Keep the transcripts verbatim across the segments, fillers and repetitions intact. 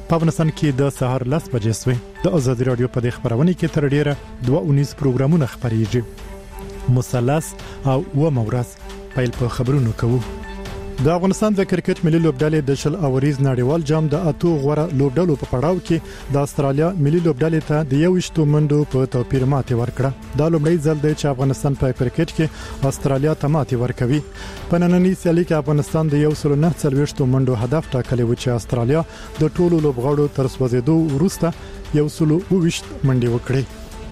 په افغانستان کې د سهار لس بجې سوې. د ازادي رادیو په دې خبرونه کې تر ډیره دوه اونیز پروګرامونه خبريږي. مثلث او و مورث پیل په خبرونو کوو. د افغانستان د کرکټ ملي لوبډلې د شل اوریز نړیوال جام د اتو غوړه لوبډلو په پړاو کې د استرالیا ملي لوبډلې ته د یو ویشتو منډو په توپیر ماتې ورکړه. دا لومړی ځل دی چې افغانستان په کرکټ کې استرالیا ته ماتې ورکوي. په نننۍ سیالي کې افغانستان د یو سل نه څلوېښت منډو هدف ټاکلی و چې استرالیا د ټولو لوبغاړو تر سوځېدو وروسته یو سل ویشت منډې وکړي.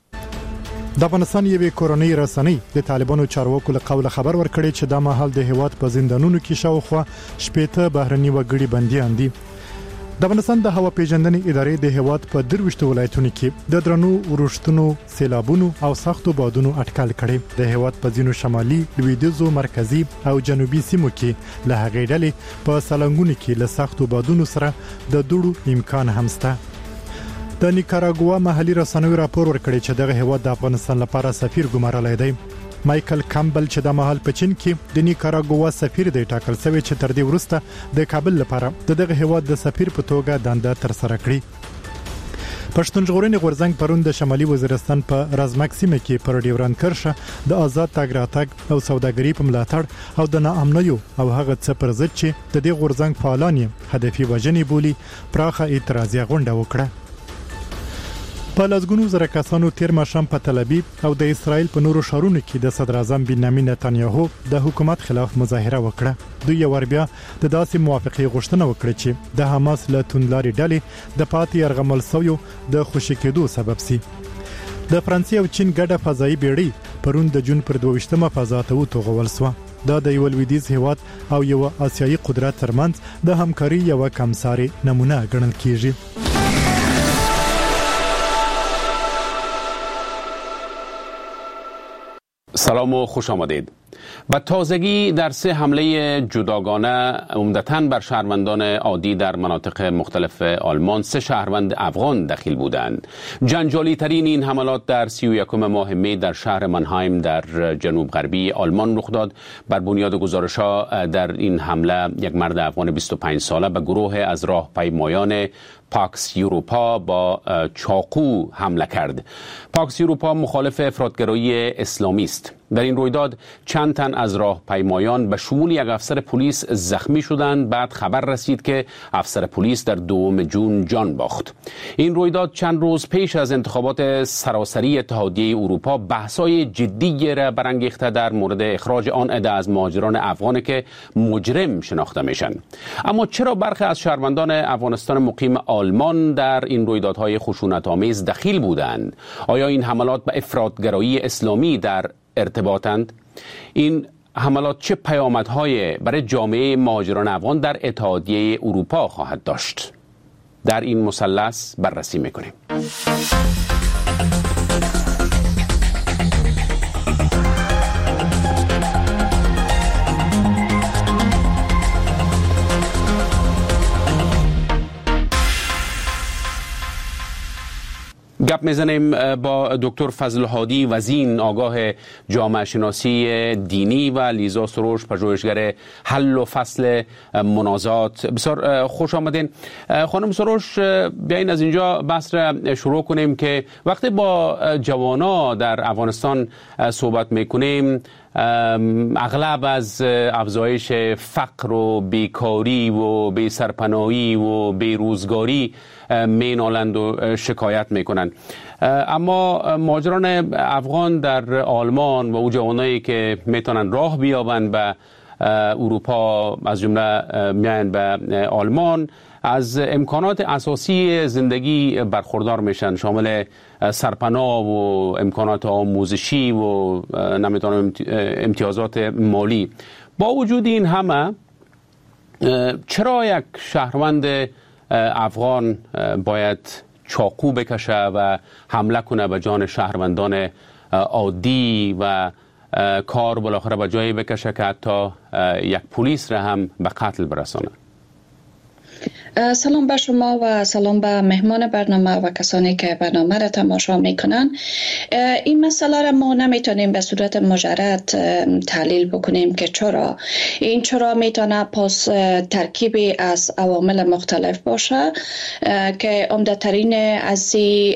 د افغانستان یوې کورنۍ رسنۍ د طالبانو چارواکو له قوله خبر ورکړي چې د مهال د هیواد په زندانونو کې شاوخوا شپېته بهرني وګړي بنديان دي. د افغانستان د هوا پیژندنې ادارې د هیواد په درويشت ولایتونو کې د درنو ورښتونو، سیلابونو او سختو بادونو اټکل کړي. د هیواد په ځینو شمالي، لویدیځو، مرکزی او جنوبي سیمو کې له هغې ډلې په سالنګونو کې له سختو بادونو سره د دوړو امکان هم شته. د نیکاراګوا محلي رسنیو راپور ورکړی چې دغه هیواد د افغانستان لپاره سفیر ګمارلی دی. مایکل کامبل چې د مهال په چین کې د نیکاراګوا سفیر دی ټاکل شوی چې تر دې وروسته د کابل لپاره د دغه هیواد د سفیر په توګه دنده تر سره کړي. پښتون ژغورنې غورځنګ پرون د شمالي وزیرستان په رازمک سیمه کې پر ډیورند کرښه د آزاد تګ راتګ او سوداګري په ملاتړ او د ناامنیو او هغه څه پر ضد چې د دې غورځنګ فعالان هدفي وژنې بولي پراخه اعتراضي غونډه وکړه. په لسګونو زره کسانو تیر ماښام په تل ابیب او د اسرایل په نورو ښارونو کې د صدر اعظم بنیامین نتنیاهو د حکومت خلاف مظاهره وکړه. دوی یو ور بیا د داسې موافقې غوښتنه وکړه چې د حماس له توندلاري ډلې د پاتې يرغمل سویو د خوشی کېدو سبب سي. د فرانسې او چین ګډه فضایي بیړۍ پرون د جون پر دوه ویشتمه فضا ته وتوغول سو. دا د یو لویدیځ هیواد او یو آسیایي قدرت ترمنځ د همکاري یو کمساري نمونه ګڼل کیږي. سلام و خوش آمدید. به تازگی در سه حمله جداگانه عمدتاً بر شهروندان عادی در مناطق مختلف آلمان سه شهروند افغان دخیل بودند. جنجالی ترین این حملات در سی و یکم ماه می در شهر منهایم در جنوب غربی آلمان رخ داد. بر بنیاد گزارش‌ها در این حمله یک مرد افغان بیست و پنج ساله به گروه از راهپیمایان پاکس یوروپا با چاقو حمله کرد. پاکس یوروپا مخالف افراطگرایی اسلامی است. در این رویداد چند تن از راهپیمایان به شمول یک افسر پلیس زخمی شدند. بعد خبر رسید که افسر پلیس در دوم جون جان باخت. این رویداد چند روز پیش از انتخابات سراسری اتحادیه اروپا بحث‌های جدی را برانگیخته در مورد اخراج آن عده از مهاجران افغان که مجرم شناخته میشن. اما چرا برخی از شهروندان افغانستان مقیم آلمان در این رویدادهای خشونت‌آمیز دخیل بودند؟ آیا این حملات به افراطگرایی اسلامی در ارتباطند؟ این حملات چه پیامدهای برای جامعه مهاجران افغان در اتحادیه اروپا خواهد داشت؟ در این مثلث بررسی میکنیم. گپ میزنیم با دکتر فضل هادی وزین، آگاه جامعه شناسی دینی و لیزا سروش، پژوهشگر حل و فصل منازعات. بسیار خوش آمدین. خانم سروش، بیاین از اینجا بحث را شروع کنیم که وقتی با جوانا در افغانستان صحبت میکنیم اغلب از افزایش فقر و بیکاری و بی سرپناهی و بیروزگاری مینالند و شکایت میکنند. اما مهاجران افغان در آلمان و او جوانایی که میتونن راه بیابند به اروپا، از جمله میان به آلمان، از امکانات اساسی زندگی برخوردار میشن، شامل سرپناه و امکانات آموزشی و نمیتونم امتیازات مالی. با وجود این همه چرا یک شهروند افغان باید چاقو بکشه و حمله کنه به جان شهروندان عادی و کار بالاخره به جایی بکشه که حتی یک پلیس را هم به قتل برسانه؟ سلام به شما و سلام به مهمان برنامه و کسانی که برنامه را تماشا میکنن. این مسئله را ما نمیتونیم به صورت مجرد تحلیل بکنیم که چرا. این چرا میتونه پس ترکیبی از عوامل مختلف باشه که عمده ترین از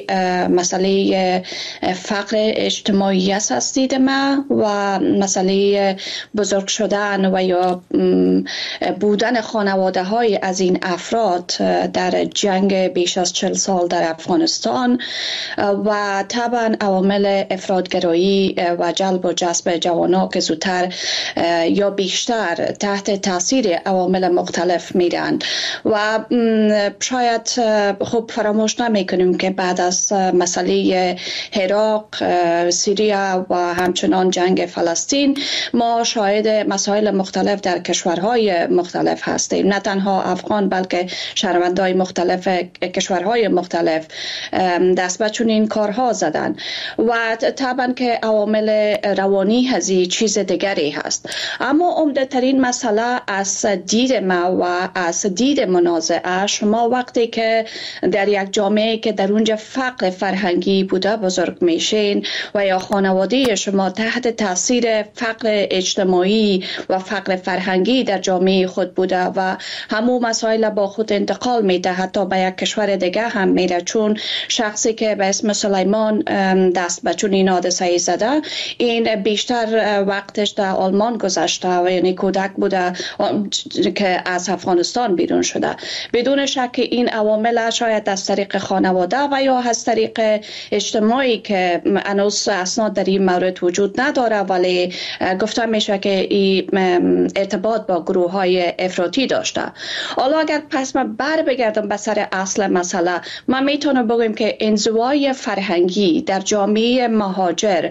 مسئله فقر اجتماعی است از دید ما و مسئله بزرگ شدن و یا بودن خانواده های از این افراد در جنگ بیش از چهل سال در افغانستان و طبعا عوامل افراطگرایی و جلب و جذب جوانان که زودتر یا بیشتر تحت تاثیر عوامل مختلف میرن و شاید خوب فراموش نمیکنیم که بعد از مسئله عراق، سوریه و همچنان جنگ فلسطین ما شاهد مسائل مختلف در کشورهای مختلف هستیم، نه تنها افغان بلکه شهروندان مختلف کشورهای مختلف دست به چنین کارها زدن و طبعا که عوامل روانی هزی چیز دیگری هست. اما عمده ترین مسئله از دید ما و از دید منازعه، شما وقتی که در یک جامعه که در اونجا فقر فرهنگی بوده بزرگ میشین و یا خانواده شما تحت تاثیر فقر اجتماعی و فقر فرهنگی در جامعه خود بوده و همو مسائل با خود انتقال میده، حتی به یک کشور دیگه هم میره، چون شخصی که به اسم سلیمان دست به چنین حادثه‌ای زده این بیشتر وقتش در آلمان گذشته و یعنی کودک بوده که از افغانستان بیرون شده. بدون شک این عوامل شاید از طریق خانواده و یا از طریق اجتماعی که هنوز اسناد در این مورد وجود نداره ولی گفته میشه که این ارتباط با گروه های افراطی داشته. حالا اگر پس من بر بگردم به سر اصل مسئله، من میتونم بگم که انزوای فرهنگی در جامعه مهاجر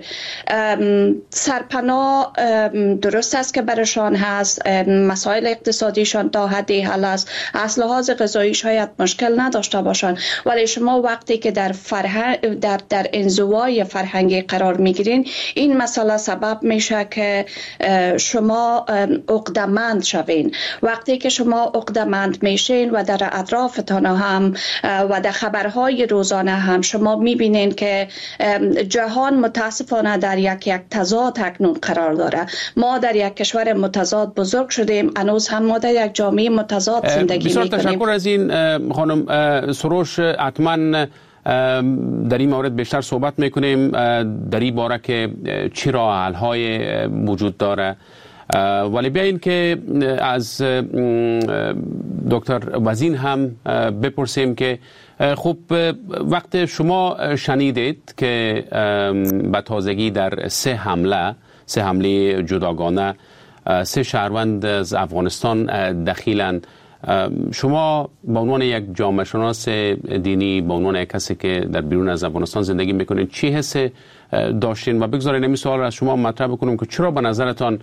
سرپناه درست است که برشان هست، مسائل اقتصادیشان تا حدی حل است، از لحاظ غذایی شاید مشکل نداشته باشند، ولی شما وقتی که در فرهنگ در در انزوای فرهنگی قرار میگیرین این مسئله سبب میشه که شما عقده‌مند شوین. وقتی که شما عقده‌مند میشین و در اطرافتان هم و در خبرهای روزانه هم شما میبینین که جهان متاسفانه در یک یک تضاد اکنون قرار داره. ما در یک کشور متضاد بزرگ شدیم، هنوز هم ما در یک جامعه متضاد زندگی میکنیم. بسیار تشکر از این خانم سروش. حتما در این مورد بیشتر صحبت میکنیم در این باره که چی راه حل های وجود داره، ولی بیاین که از دکتر وزین هم بپرسیم که خب وقت شما شنیدید که به تازگی در سه حمله سه حمله جداگانه سه شهروند از افغانستان دخیلند، شما به عنوان یک جامعه شناس دینی، به عنوان یک کسی که در بیرون از افغانستان زندگی میکنید، چی حس داشتین؟ و بگذارید این سوال را از شما مطرح بکنم که چرا به نظرتان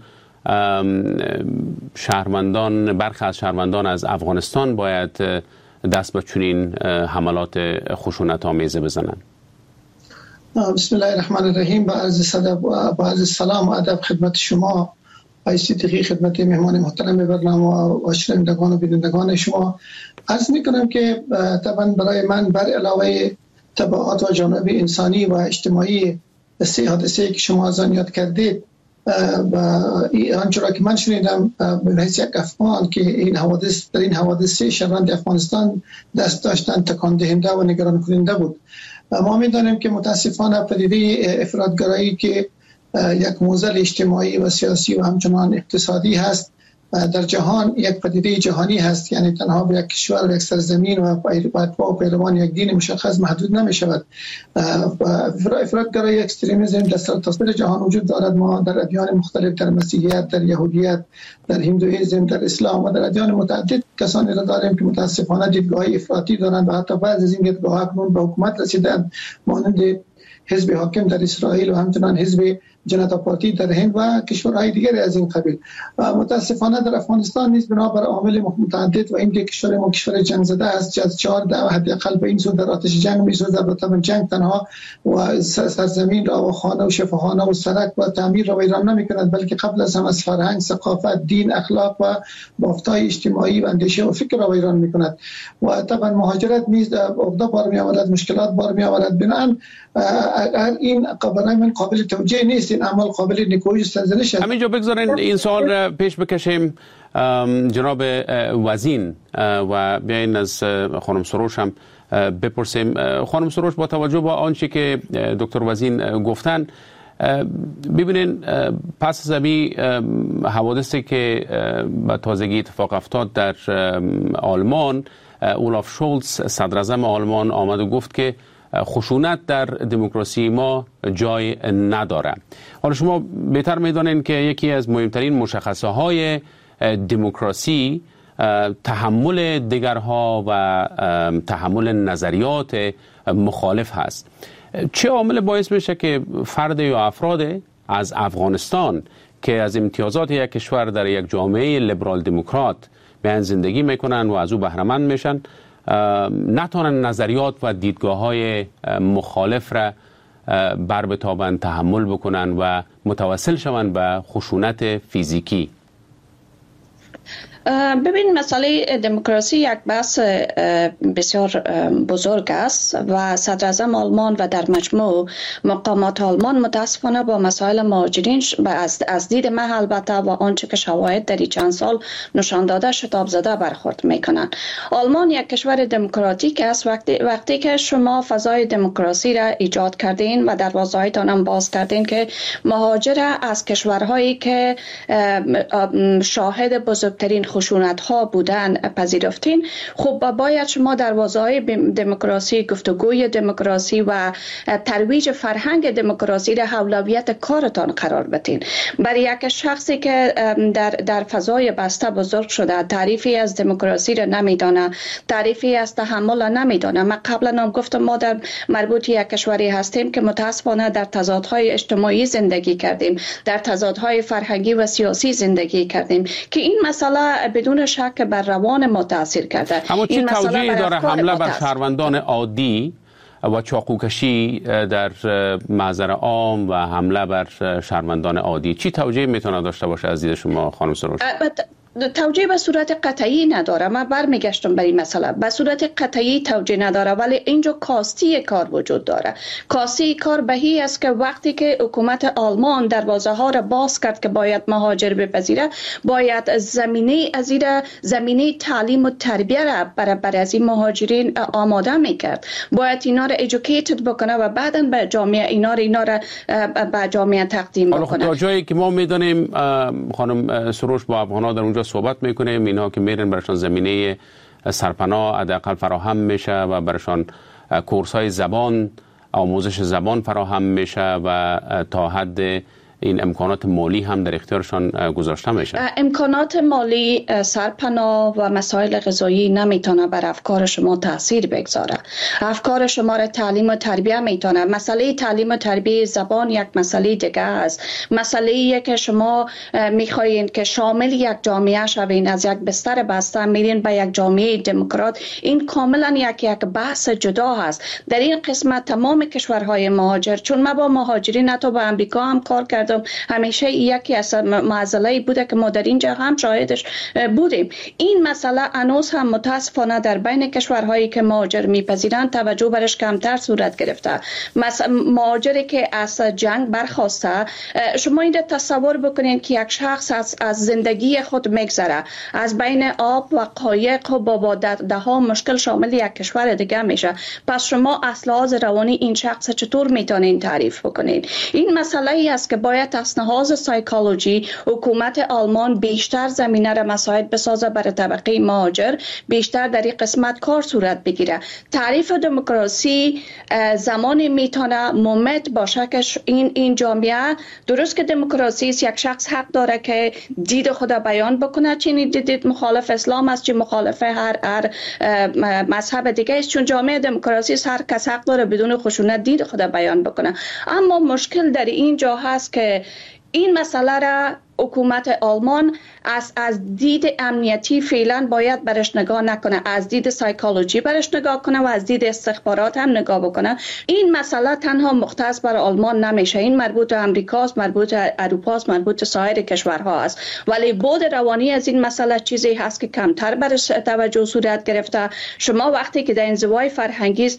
شهروندان برخی از شهروندان از افغانستان باید دست به چنین حملات خشونت آمیزه بزنند؟ بسم الله الرحمن الرحیم. با عرض صدق و با عرض سلام و ادب خدمت شما آقای صدیقی، خدمت مهمان محترم برنامه و شنوندگان و بینندگان شما عرض میکنم که طبعا برای من بر علاوه تبعات و جانب انسانی و اجتماعی سه حادثه که شما از آن یاد کردید و آنچه که من شنیدم به حیث یک افغان که این حوادث در این حوادث سه شهروند افغانستان دست داشتن تکان دهنده و نگران کننده بود. ما می‌دانیم که متاسفانه پدیده افراطگرایی که یک معضل اجتماعی و سیاسی و همچنان اقتصادی هست در جهان یک پدیده جهانی هست، یعنی تنها به یک کشور و یک سرزمین و با پیروان یک دین مشخص محدود نمی شود. افراطگرایی اکستریمیسم در سرتاسر جهان وجود دارد. ما در ادیان مختلف، در مسیحیت، در یهودیت، در هندوئیسم، در اسلام و در ادیان متعدد کسانی را داریم که متاسفانه دیدگاه افراطی دارند و حتی بعض از این دیدگاه اکنون به حکومت رسیدند، مانند حزب حاکم در اسرائیل و همچنان حزب جنتا پارتی در هند و کشورهای دیگری از این قبیل. متاسفانه در افغانستان نیز بنابر عوامل متعدد و اینکه کشور ما کشور جنگ زده است، از چهار دهه حداقل به این سو در آتش جنگ می‌سوزد و طبعا جنگ تنها و سرزمین را و خانه و شفاخانه و سرک و تعمیر را ویران نمی‌کند، بلکه قبل از هم از فرهنگ، ثقافت، دین، اخلاق و بافت‌های اجتماعی و اندیشه و فکر را ویران می‌کند. و طبعا مهاجرت نیز عقده بار می‌آورد، مشکلات بار می‌آورد. بنابراین اگر این برای من قابل توجیه نیست، این عمل قابل نیکویی سرزنش است. همینجا بگذارین این سوال پیش بکشیم جناب وزین و بیاین از خانم سروش هم بپرسیم. خانم سروش، با توجه به آنچه که دکتر وزین گفتن، ببینین پس از این حوادثی که به تازگی اتفاق افتاد در آلمان، اولاف شولز صدر اعظم آلمان آمد و گفت که خشونت در دموکراسی ما جای نداره. حالا شما بهتر میدانید که یکی از مهمترین مشخصه های دموکراسی تحمل دیگرها و تحمل نظریات مخالف هست. چه عامل باعث میشه که فرد یا افراد از افغانستان که از امتیازات یک کشور در یک جامعه لیبرال دموکرات به زندگی میکنن و از او بهره مند میشن، نتونن نظریات و دیدگاه‌های مخالف را بر بتابند، تحمل بکنن و متوسل شوند به خشونت فیزیکی؟ ببین، مسئله دموکراسی یک بحث بسیار بزرگ است و صدر اعظم آلمان و در مجموع مقامات آلمان متاسفانه با مسائل مهاجرین از از دید من البته و آنچه که شواهد در چند سال نشان داده شتاب زده برخورد میکنن. آلمان یک کشور دموکراتیک است. وقتی وقتی که شما فضای دموکراسی را ایجاد کردین و دروازه‌هایتان هم باز کردین که مهاجر از کشورهایی که شاهد بزرگترین خشونت ها بودن پذیرفتین، خب باید شما دروازه های دموکراسی، گفتگوی دموکراسی و ترویج فرهنگ دموکراسی را اولویت کارتان قرار بدین. برای یک شخصی که در در فضای بسته بزرگ شده، تعریفی از دموکراسی را نمیدانه، تعریفی از تحمل را نمیدانه. من قبلا هم گفتم ما در مربوط یک کشوری هستیم که متاسفانه در تضادهای اجتماعی زندگی کردیم، در تضادهای فرهنگی و سیاسی زندگی کردیم که این مسئله بدون شک بر روان ما تاثیر کرده. اما چه توجیهی داره حمله بر شهروندان عادی و چاقوکشی در محضر عام و حمله بر شهروندان عادی؟ چی توجیه میتونه داشته باشه از دید شما خانم سروش؟ توجیه به صورت قطعی نداره. من برمیگشتم بر این مسئله. به صورت قطعی توجیه نداره، ولی اینجا کاستی کار وجود داره. کاستی کار بهی است که وقتی که حکومت آلمان دروازه ها را باز کرد که باید مهاجر بپذیره، باید زمینه از این زمینه تعلیم و تربیه را برای از این مهاجرین آماده میکرد. باید اینا را ایژوکیتد بکنه و بعداً به جامعه اینا را اینا را به جامعه تقدیم بکنه. حالا جایی که ما میدونیم خانم سروش با افغانا در اونجا صحبت میکنیم، اینها که میرن برشان زمینه سرپناه حداقل فراهم میشه و برشان کورس های زبان، آموزش زبان فراهم میشه و تا حد این امکانات مالی هم در اختیارشان گذاشته میشه. امکانات مالی، سرپناه و مسائل غذایی نمیتونه بر افکار شما تاثیر بگذاره. افکار شما را تعلیم و تربیه میتونه. مسئله تعلیم و تربیه زبان یک مسئله دیگه است. مسئله که شما میخواین که شامل یک جامعه شوین، از یک بستر بسته میرین به یک جامعه دموکرات، این کاملا یک یک بحث جدا هست. در این قسمت تمام کشورهای مهاجر، چون ما با مهاجرین حتی با امریکا هم کار کردم، همیشه یکی از معضله‌ای بوده که ما در اینجا هم شاهدش بودیم. این مسئله هنوز هم متاسفانه در بین کشورهایی که مهاجر میپذیرند توجه برش کمتر صورت گرفته. مهاجری که از جنگ برخواسته، شما این تصور بکنید که یک شخص از, از زندگی خود میگذره، از بین آب و قایق و با ده ها مشکل شامل یک کشور دیگه میشه. پس شما از لحاظ روانی این شخص چطور میتونین تعریف بکنید؟ این مسئله ای است که باید از لحاظ سایکولوژی حکومت آلمان بیشتر زمینه را مساعد بسازه برای طبقه مهاجر، بیشتر در این قسمت کار صورت بگیره. تعریف دموکراسی زمانی میتونه ممت باشه که این این جامعه، درست که دموکراسی است، یک شخص حق داره که دید خود بیان بکنه، چه دید مخالف اسلام است، چه مخالف هر هر مذهب دیگه است. چون جامعه دموکراسی است، هر کس حق داره بدون خشونت دید خود بیان بکنه. اما مشکل در این جا هست که که این مسئله را حکومت آلمان از از دید امنیتی فعلا باید برش نگاه نکنه، از دید سایکولوژی برش نگاه کنه و از دید استخبارات هم نگاه بکنه. این مسئله تنها مختص بر آلمان نمیشه، این مربوط به امریکاست، مربوط به اروپاست، مربوط به سایر کشورها است. ولی بود روانی از این مسئله چیزی هست که کمتر برش توجه صورت گرفته. شما وقتی که در انزوای فرهنگی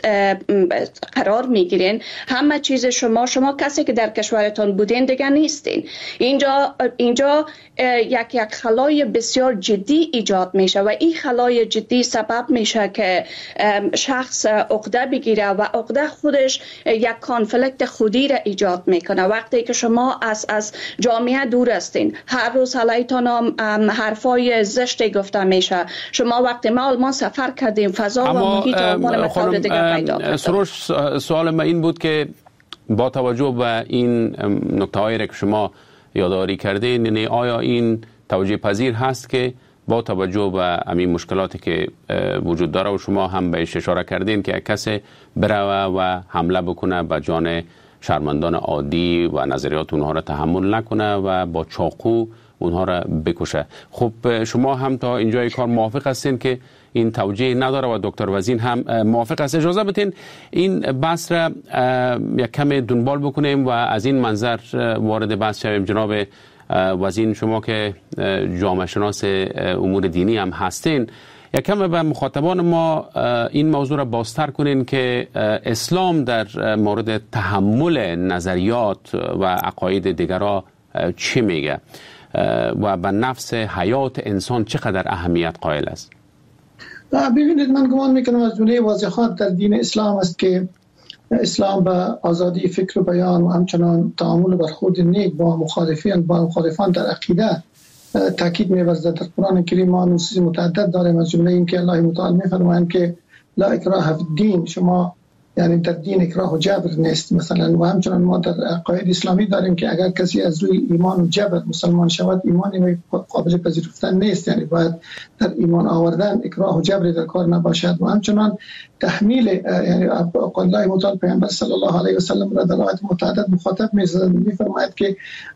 قرار میگیرین، همه چیز شما شما کسی که در کشورتان بودین دیگه نیستین. اینجا اینجا یک یک خلای بسیار جدی ایجاد میشه و این خلای جدی سبب میشه که شخص عقده بگیره و عقده خودش یک کانفلیکت خودی را ایجاد میکنه. وقتی که شما از از جامعه دور هستین، هر روز علیتان حرفای زشتی گفته میشه. شما وقتی ما آلمان سفر کردیم، فضا و محیط آلمان به طور دیگه پیدا کرد. سروش، سوال من این بود که با توجه به این نکته‌هایی که شما یادآوری کردین، یعنی آیا این توجیه پذیر هست که با توجه به همین مشکلاتی که وجود داره و شما هم بهش اشاره کردین که کسی بره و حمله بکنه به جان شهروندان عادی و نظریات اونها را تحمل نکنه و با چاقو اونها را بکشه؟ خب شما هم تا اینجای کار موافق هستین که این توجیه نداره و دکتر وزین هم موافق است. اجازه بدین این بحث را یک کم دنبال بکنیم و از این منظر وارد بحث شویم. جناب وزین، شما که جامعه شناس امور دینی هم هستین، یک کم به مخاطبان ما این موضوع را بازتر کنین که اسلام در مورد تحمل نظریات و عقاید دیگران چی میگه و به نفس حیات انسان چقدر اهمیت قائل است؟ ببینید، من گمان میکنم از جمله واضحات در دین اسلام است که اسلام به آزادی فکر و بیان و همچنان تعامل برخورد نیک با مخالفین با مخالفان در عقیده تاکید می‌ورزد. در قرآن کریم ما نصوص متعدد داریم، از جمله این که الله متعال می‌فرمایند که لا اکراه فی الدین، شما یعنی در دین اکراه و جبر نیست مثلا. و همچنان ما در عقاید اسلامی داریم که اگر کسی از روی ایمان و جبر مسلمان شود، ایمانی قابل پذیرفتن نیست، یعنی باید در ایمان آوردن اکراه و جبر در کار نباشد. و همچنان تحمیل، یعنی قول الله متعال پیامبر صلی الله علیه و سلم را در آیات متعدد مخاطب می‌فرماید که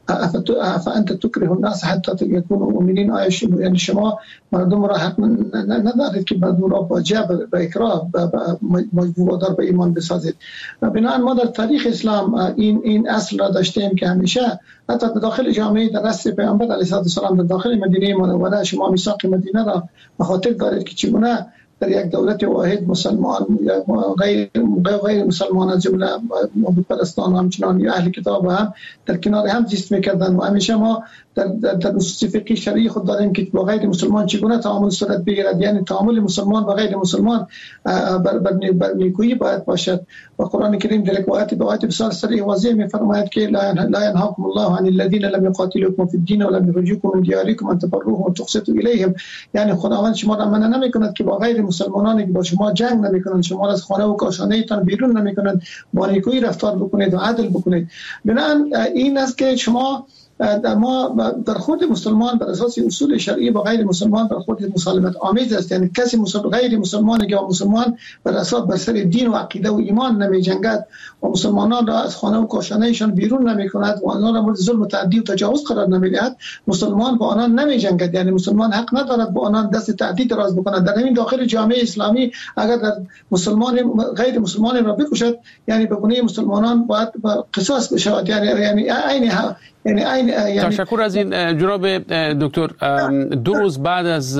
افانت تکره الناس حتی یکونوا مؤمنین، آیا یعنی شما مردم را حق ندارید که مردم را با جبر و اکراه مجبور دار به ایمان بسازید. و بنابراین ما در تاریخ اسلام این این اصل را داشتیم که همیشه حتی در داخل جامعه در عصر پیامبر علیه السلام در داخل مدینه منوره شما میثاق مدینه را به خاطر دارید که چگونه در یک دولت واحد مسلمان یا غیر غیر مسلمان از جمله معبود پرستان و همچنان یا اهل کتاب هم در کنار هم زیست میکردن. و همیشه ما در در, در نصوص فقهی شرعی خود داریم که با غیر مسلمان چگونه تعامل صورت بگیرد، یعنی تعامل مسلمان با غیر مسلمان بر بر نیکویی باید باشد. و قرآن کریم در آیات به آیات بسیار صریح واضح میفرماید که لا ينهاكم الله عن الذين لم يقاتلوكم في الدين ولم يخرجوكم من دياركم ان تبروهم وتقسطوا اليهم، یعنی خداوند شما را منع نمیکند که با غیر مسلمانانی که با شما جنگ نمیکنند، شما را از خانه و کاشانه تان بیرون نمیکنند، با نیکویی رفتار بکنید و عدل بکنید. بنابراین این است که شما ما در خود مسلمان بر اساس اصول شرعی با غیر مسلمان در خود مسالمت آمیز است، یعنی کسی مسلمان غیر مسلمانی که با مسلمان بر اساس بر سر دین و عقیده و ایمان نمی جنگد و مسلمانان را از خانه و کاشانه ایشان بیرون نمی کند و آنها را مورد ظلم و تعدی و تجاوز قرار نمی دهد، مسلمان با آنها نمی جنگد، یعنی مسلمان حق ندارد با آنها دست تعدی دراز بکند. در همین داخل جامعه اسلامی اگر در مسلمان غیر مسلمان را بکشد، یعنی به گونه مسلمانان باید قصاص بشود، یعنی یعنی عین یعنی این یعنی تشکر از این جناب دکتر. دو روز بعد از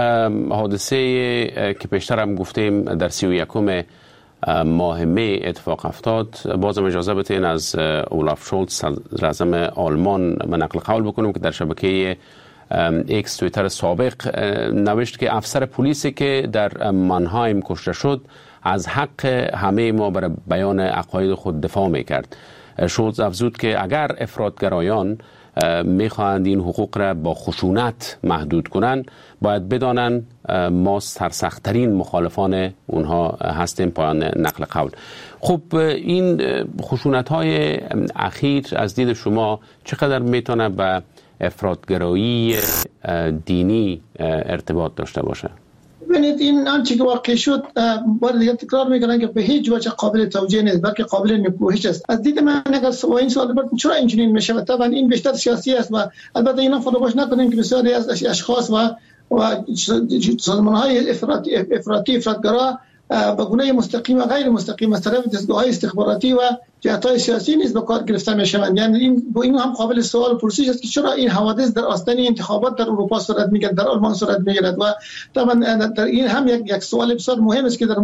حادثه که پیشتر هم گفتیم در سی و یکم ماه می اتفاق افتاد، بازم اجازه بدین از اولاف شولتز صدر اعظم آلمان من نقل قول بکنم که در شبکه ایکس توییتر سابق نوشت که افسر پلیسی که در مانهایم کشته شد از حق همه ما برای بیان عقاید خود دفاع میکرد. شولتز افزود که اگر افراطگرایان میخواهند این حقوق را با خشونت محدود کنند، باید بدانند ما سرسخت‌ترین مخالفان اونها هستیم. پایان نقل قول. خب این خشونت‌های اخیر از دید شما چقدر میتونه به افراطگرایی دینی ارتباط داشته باشه؟ ببینید این آنچه که واقع شد بار دیگه تکرار میکنن که به هیچ وجه قابل توجیه نیست، بلکه قابل نپوهش است. از دید من اگر سوال این سوال بپرسید چرا اینجوری میشه، طبعا این بیشتر سیاسی است و البته اینا فراموش نکنیم که بسیاری از اشخاص و و سازمان‌های افراطی افراطی افراطگرا به گونه مستقیم و غیر مستقیم از طرف دستگاه‌های استخباراتی و جهات‌های سیاسی نیز به کار گرفته می‌شوند. یعنی این با این هم قابل سوال و پرسش است که چرا این حوادث در آستانه انتخابات در اروپا صورت می‌گیرد، در آلمان صورت می‌گیرد و طبعا در این هم یک یک سوال بسیار مهم است که در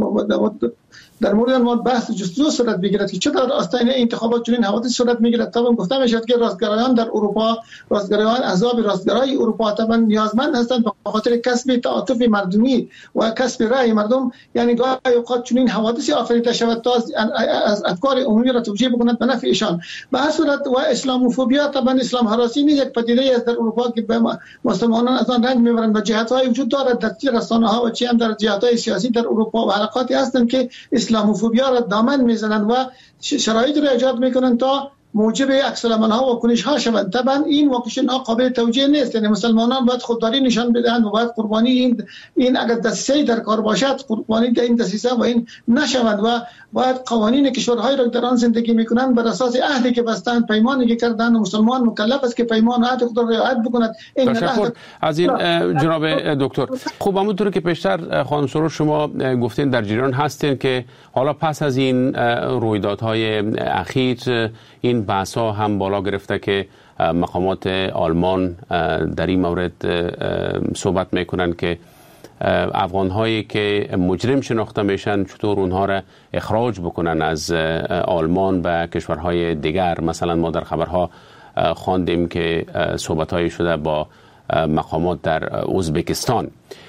در مورد ما بحث جستجو صورت می‌گیرد که چرا در آستانه انتخابات چنین حوادث صورت می‌گیرد. طبعا گفته می‌شود که راستگرایان در اروپا، راستگرایان احزاب راستگرای اروپا طبعا نیازمند هستند به خاطر کسب تعاطف مردمی و کسب رأی مردم، یعنی گاهی اوقات چنین حوادثی آفریده شود تا از افکار عمومی را توجیه بکند به نفع ایشان. به هر صورت و اسلاموفوبیا طبعا اسلام هراسی نیز یک پدیده است در اروپا که به مسلمانان از آن رنج می‌برند و جهت‌های وجود دارد در رسانه‌ها و چه هم در جهت‌های سیاسی در اروپا و حرکاتی هستند که اسلاموفوبیا را دامن میزنند و شرایط را ایجاد میکنند تا موجب عکس العمل‌ها و کنش‌ها شوند. طبعا این واقعا قابل توجیه نیست، یعنی مسلمانان باید خودداری نشان بدهند و باید قربانی این این اگر دسیسه در کار باشد قربانی در این دسیسه و این نشوند و باید قوانین کشورهای را در آن زندگی میکنند بر اساس عهدی که بستند، پیمانی که کردند. مسلمان مکلف است که پیمان و عهد خود را رعایت بکند. این تشکر از این جناب دکتر. خوب، همونطور که پیشتر خانم سرور شما گفتین در جریان هستین که حالا پس از این رویدادهای اخیر این بحث‌ها هم بالا گرفته که مقامات آلمان در این مورد صحبت میکنن که افغان‌هایی که مجرم شناخته میشن چطور اونها را اخراج بکنن از آلمان به کشورهای دیگر. مثلا ما در خبرها خواندیم که صحبت‌هایی شده با مقامات در ازبکستان.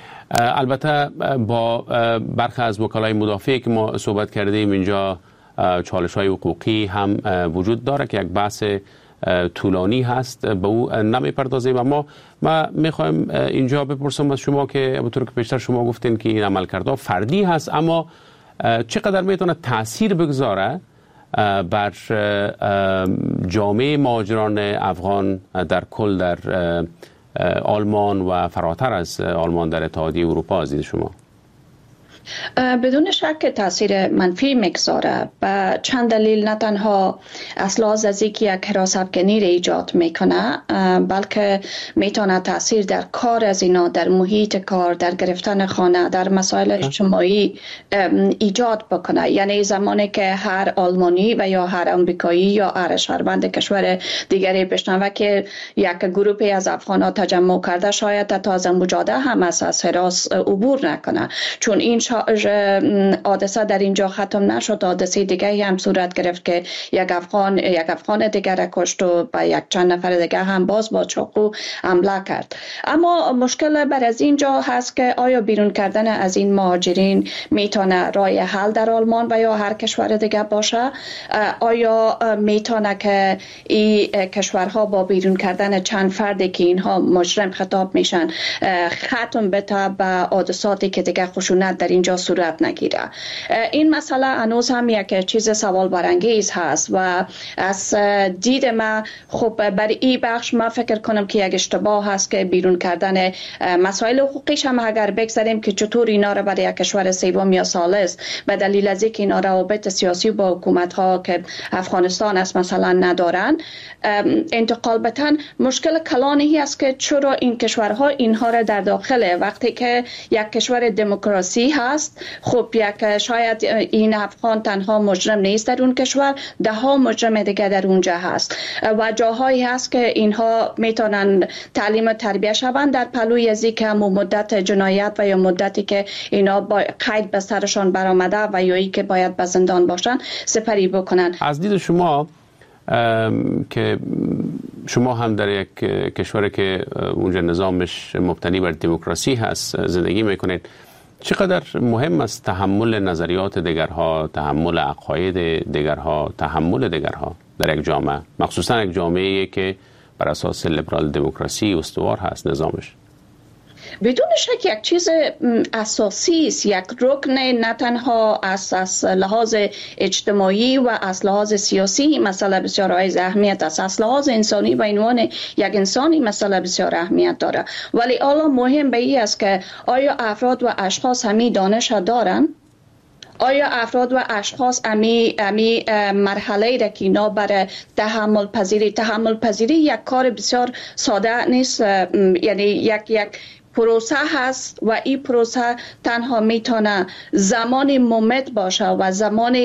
البته با برخی از وکلای مدافع که ما صحبت کردیم اینجا چالش‌های حقوقی هم وجود داره که یک بحث طولانی هست، به او نمی‌پردازیم. اما ما می‌خوایم اینجا بپرسم از شما که همونطور که پیشتر شما گفتین که این عملکردها فردی هست، اما چقدر میتونه تأثیر بگذاره بر جامعه مهاجران افغان در کل در آلمان و فراتر از آلمان در اتحادیه اروپا از دید شما؟ بدون شک تاثیر منفی میگذاره و چند دلیل. نه تنها از لحاظ از اینکه یک حراست‌افکنی را ایجاد میکنه، بلکه میتونه تاثیر در کار از اینا، در محیط کار، در گرفتن خانه، در مسائل اجتماعی ایجاد بکنه. یعنی زمانی که هر آلمانی و یا هر امریکایی یا هر شهروند کشور دیگری بشنوه که یک گروهی از افغان‌ها تجمع کرده، شاید تا از مجاده هم از حراس عبور نکنه، چون این حادثه در اینجا ختم نشد. حادثه دیگه هم صورت گرفت که یک افغان یک افغان دیگر را کشت و با یک چند نفر دیگه هم باز با چاقو حمله کرد. اما مشکل بر از اینجا هست که آیا بیرون کردن از این مهاجرین میتونه راه حل در آلمان و یا هر کشور دیگه باشه؟ آیا میتونه که این کشورها با بیرون کردن چند فردی که اینها مجرم خطاب میشن ختم بده به حادثاتی که دیگه خشونت در اینجا صورت نگیره؟ این مسئله هنوز هم یک چیز سوال برانگیز هست و از دید ما خب بر این بخش ما فکر کنم که یک اشتباه هست که بیرون کردن مسائل حقوقیش هم اگر بگذاریم که چطور اینا را برای یک کشور سوم یا ثالث به دلیل از اینکه اینا روابط سیاسی با حکومت ها که افغانستان است مثلا ندارن انتقال بدن، مشکل کلانی است که چرا این کشورها اینها را در داخل وقتی که یک کشور دموکراسی هست، خب یک شاید این افغان تنها مجرم نیست در اون کشور، ده ها مجرم دیگه در اونجا هست و جاهایی هست که اینها میتونن تعلیم و تربیه شوند در پلوی از اینکه مدت جنایت و یا مدتی که اینا با قید به سرشان برآمده و یا ای که باید به زندان باشن سپری بکنن. از دید شما که شما هم در یک کشوری که اونجا نظامش مبتنی بر دموکراسی هست زندگی میکنید، چقدر مهم است تحمل نظریات دیگرها، تحمل عقاید دیگرها، تحمل دیگرها در یک جامعه، مخصوصا یک جامعه‌ای که بر اساس لیبرال دموکراسی استوار هست نظامش؟ بدون شک یک چیز اساسی است، یک رکن نه تنها از, از لحاظ اجتماعی و از لحاظ سیاسی مسئله بسیار عایز اهمیت است، از لحاظ انسانی و عنوان یک انسانی مسئله بسیار اهمیت داره. ولی حالا مهم به این است که آیا افراد و اشخاص همین دانش دارن؟ آیا افراد و اشخاص امی امی مرحله را که اینا برای تحمل پذیری تحمل پذیری یک کار بسیار ساده نیست، یعنی یک یک پروسه هست و این پروسه تنها میتونه زمان ممت باشه و زمان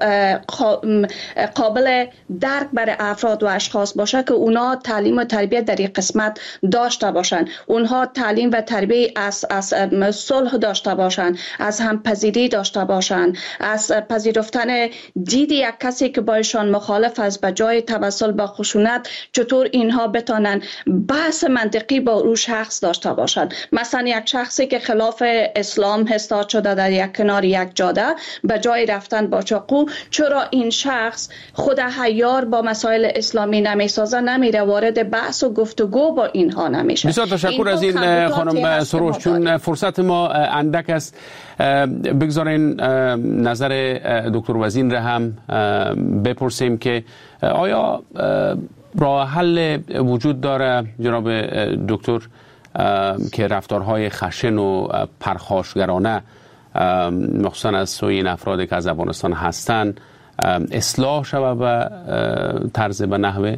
قابل درک برای افراد و اشخاص باشه که اونا تعلیم و تربیت در این قسمت داشته باشن، اونها تعلیم و تربیت از از صلح داشته باشن، از همپذیری داشته باشن، از پذیرفتن دید یک کسی که با ایشان مخالف است به جای توسل به خشونت چطور اینها بتونن بحث منطقی با او شخص داشته باشن. مثلا یک شخصی که خلاف اسلام حساب شده در یک کنار یک جاده، به جای رفتن با چاقو چرا این شخص خود حیار با مسائل اسلامی نمیسازه، نمیره وارد بحث و گفتگو با اینها نمیشه. بسیار تشکر از این خانم سروش. چون فرصت ما اندک است، بگذارین نظر دکتر وزین را هم بپرسیم که آیا راه حل وجود داره جناب دکتر که رفتارهای خشن و پرخاشگرانه مخصوصا از سوی این افرادی که از افغانستان هستند اصلاح شود به طرز به نحوه؟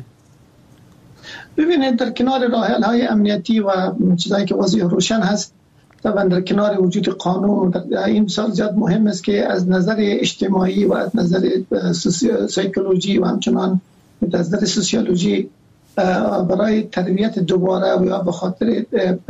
ببینید در کنار راه حل های امنیتی و چیزایی که واضح روشن هست، طبعا در کنار وجود قانون در این بسیار زیاد مهم است که از نظر اجتماعی و از نظر سایکولوژی و همچنان از نظر سوسیولوژی برای تربیت دوباره و یا به خاطر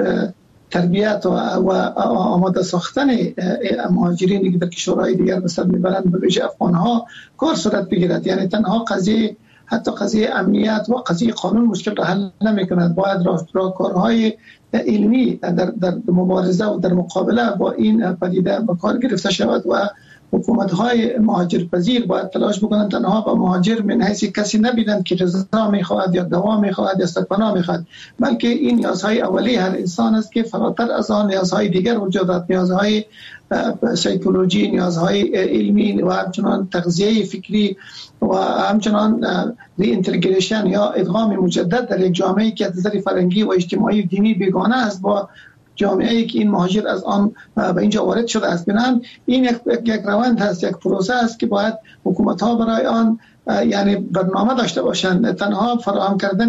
تربیت و آماده ساختن مهاجرینی که در کشورهای دیگر به سر میبرند به ویژه افغانها کار صورت بگیرد. یعنی تنها قضیه حتی قضیه امنیت و قضیه قانون مشکل را حل نمی کند، باید راهکارهای علمی در در مبارزه و در مقابله با این پدیده به کار گرفته شود و حکومت‌های مهاجرپذیر باید تلاش بکنند تنها با مهاجر من حیث کسی نبینند که غذا می‌خواهد یا دوا می‌خواهد یا سکن می‌خواهد، بلکه این نیازهای اولیه هر انسان است که فراتر از آن نیازهای دیگر وجود دارد، نیازهای سایکولوژی، نیازهای علمی و همچنان تغذیه فکری و همچنان ری اینتگریشن یا ادغام مجدد در یک جامعه‌ای که از نظر فرهنگی و اجتماعی و دینی بیگانه است با جامعه‌ای که این مهاجر از آن به اینجا وارد شده است. بنابراین این یک یک روند هست، یک پروسه است که باید حکومت‌ها برای آن یعنی برنامه داشته باشند. تنها فراهم کردن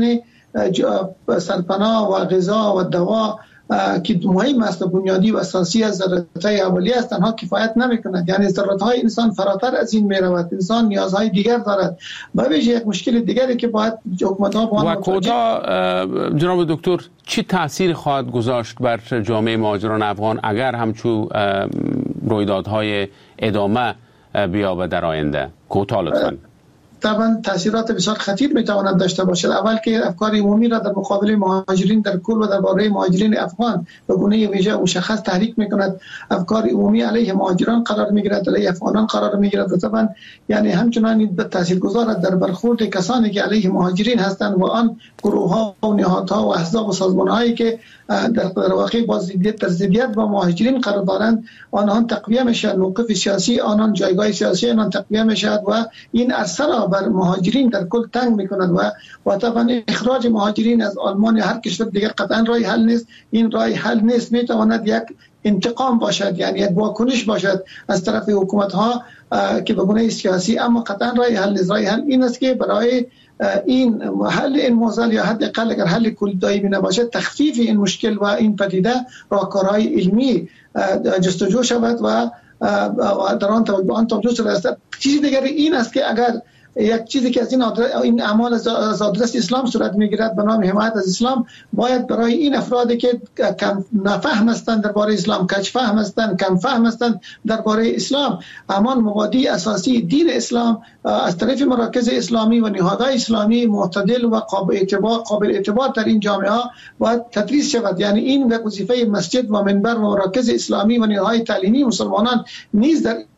سرپناه و غذا و دوا که مهم است و بنیادی و اساسی از ضرورت‌های اولیه است تنها کفایت نمی‌کند. یعنی ضرورت‌های انسان فراتر از این می‌رود، انسان نیازهای دیگر دارد. به ویژه یک مشکل دیگری که باید حکومت‌ها با آن و کجا جناب دکتر چی تأثیر خواهد گذاشت بر جامعه مهاجران افغان اگر همچون رویدادهای ادامه بیابد در آینده؟ کوتاه لطفاً. طبعا تاثیرات بسیار خطیر میتواند داشته باشد. اول که افکار عمومی را در مقابل مهاجرین در کل و درباره مهاجرین افغان به گونه ویژه مشخص تحریک میکند. افکار عمومی علیه مهاجران قرار میگیرد، علیه افغانان قرار میگیرد و طبعا یعنی همچنان تاثیرگذار در برخورد کسانی که علیه مهاجرین هستند و آن گروه ها و نهادها و احزاب و سازمان هایی که در واقع با ضدیت در ضدیت با مهاجرین قرار دارند آنها تقویه میشن، موقف سیاسی آنان جایگاه سیاسی آنان تقویه میشد و این عرصه را بر مهاجرین در کل تنگ میکند و و طبعا اخراج مهاجرین از آلمان یا هر کشور دیگر قطعا راه حل نیست. این راه حل نیست، میتواند یک انتقام باشد، یعنی یک واکنش باشد از طرف حکومت ها که به گونه سیاسی، اما قطعا راه حل نیست. راه حل این است که برای این حل این موضوع یا حداقل اگر حل کلی دائمی نباشد تخفیف این مشکل و این پدیده راهکارهای علمی جستجو شود و در آن توجه شده است. چیزی دیگر این است که اگر یک چیزی که از این این اعمال از آدرس اسلام صورت میگیرد به نام حمایت از اسلام، باید برای این افرادی که کم نفهم هستند درباره اسلام، کج فهم هستند، کم فهم هستند درباره اسلام، امان مبادی اساسی دین اسلام از طرف مراکز اسلامی و نهادهای اسلامی معتدل و قابل اعتبار قابل اعتبار در این جامعه ها باید تدریس شود. یعنی این وظیفه مسجد و منبر و مراکز اسلامی و نهادهای تعلیمی مسلمانان نیز در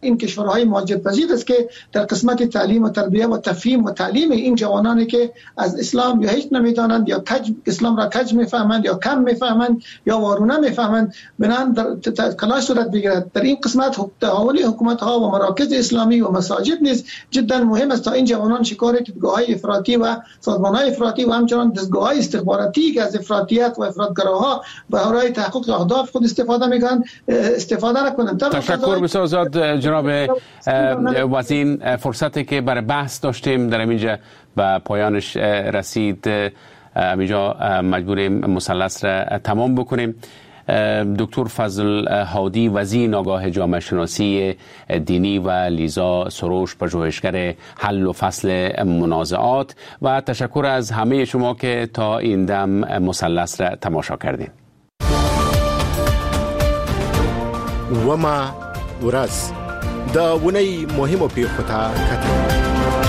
این کشورهای مهاجرت پذیر است که در قسمت تعلیم و تربیه و تفهیم و تعلیم این جوانانی که از اسلام یا هیچ نمیدانند یا کج اسلام را کج میفهمند یا کم میفهمند یا وارونه میفهمند بنان در کلاش صورت بگیرد. در این قسمت تحول حکومت ها و مراکز اسلامی و مساجد نیز جدا مهم است تا این جوانان شکار دیدگاه‌های افراطی و سازمان‌های افراطی و همچنان دستگاه‌های استخباراتی که از افراطیت و افراطگراها برای تحقق اهداف خود استفاده میکنند استفاده نکنند. تشکر بسیار زیاد جناب وزین. فرصتی که برای بحث داشتیم در اینجا و پایانش رسید، اینجا مجبوریم مثلث را تمام بکنیم. دکتر فضل هادی وزین آگاه جامعه شناسی دینی و لیزا سروش پژوهشگر حل و فصل منازعات و تشکر از همه شما که تا این دم مثلث را تماشا کردین. وما ورځ د ونی مهمو پیښو ته کتل.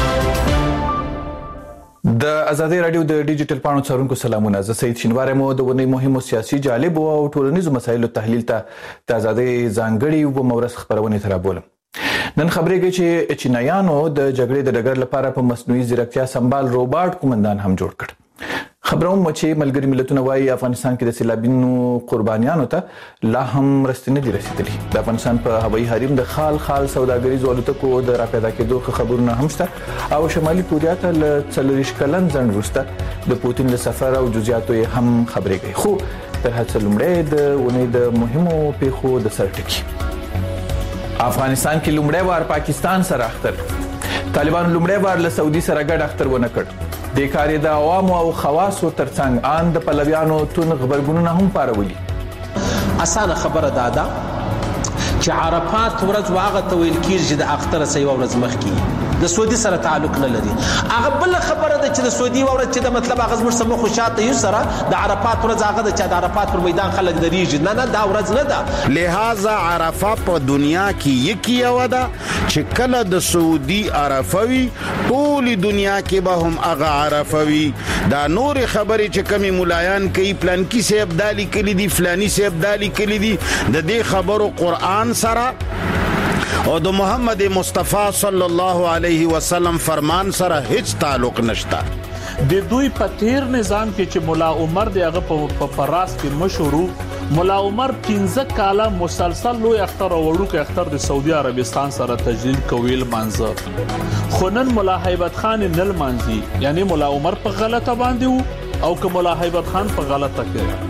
د ازادي رادیو د ډیجیټل پاڼو څارونکو سلامونه. زه سید شینوار مو د ونی مهمو سیاسي جالب او ټولنیزو مسایلو تحلیل ته د ازادي ځانګړي و مورث خبرونه ترابولم. نن خبرېږي چې چینایانو د جګړې د ډګر لپاره په مصنوعي ځیرکتیا سمبال روباټ قومندان هم جوړ کړ. خبروم چې ملګری ملتونه وايي افغانستان کې د سیلابونو قربانیانو ته لا هم رسنۍ دي رسیدلي. د افغانستان په هوایي حریم د خال خال سوداګریزو الوتکو د راپیدا کېدو خبرونه هم شته او شمالي کوریا ته له څلوریش کلن ځنډ وروسته د پوتین له سفر او جزئیاتو هم خبرې کوي. خو تر هڅه لومړی د ونې د مهمو پیښو د سرټکی. افغانستان کې لومړی وار پاکستان سره اختر. طالبان لومړی وار له سعودي سره ګډ اختر ونه کړ. د کاري د عوامو او خواصو ترڅنګ ان د پلویانو تون خبرګونونه هم پارولي. اسانه خبره دادا چې عرفات ورځ واغه تویل کیږي د اختر سې ورځ مخکي د سعودي سره تعلق نه لري. هغه بل خبره ده چې د سعودي ورځ چې د مطلب هغه زموږ سم خوشاته یو سره د عرفات ورځ هغه د چې د عرفات پر میدان خلک دریږي. نه نه دا ورځ نه ده. لہذا عرفات په دنیا کې یکی یو ده چې کله د سعودي عرفوي ټول دنیا کې به هم هغه عرفوي. دا نور خبرې چې کمی مولایان کوي پلان کې سي ابدالي کلی دي فلاني سي ابدالي کلی دي د دې خبرو قران سره او د محمد مصطفی صلی الله علیه وسلم فرمان سره هیڅ تعلق نشته. د دوی په تیر نظام کې چې مولا عمر دی هغه په فراس کې مشهور مولا عمر پنځه کاله مسلسل لوی اختر او وړوکی اختر د سعودي عربستان سره تجلیل کویل منځ خونن مولا هیبت خان نل منځي یعنی مولا عمر په غلطه باندې او که مولا هیبت خان په غلطه کې.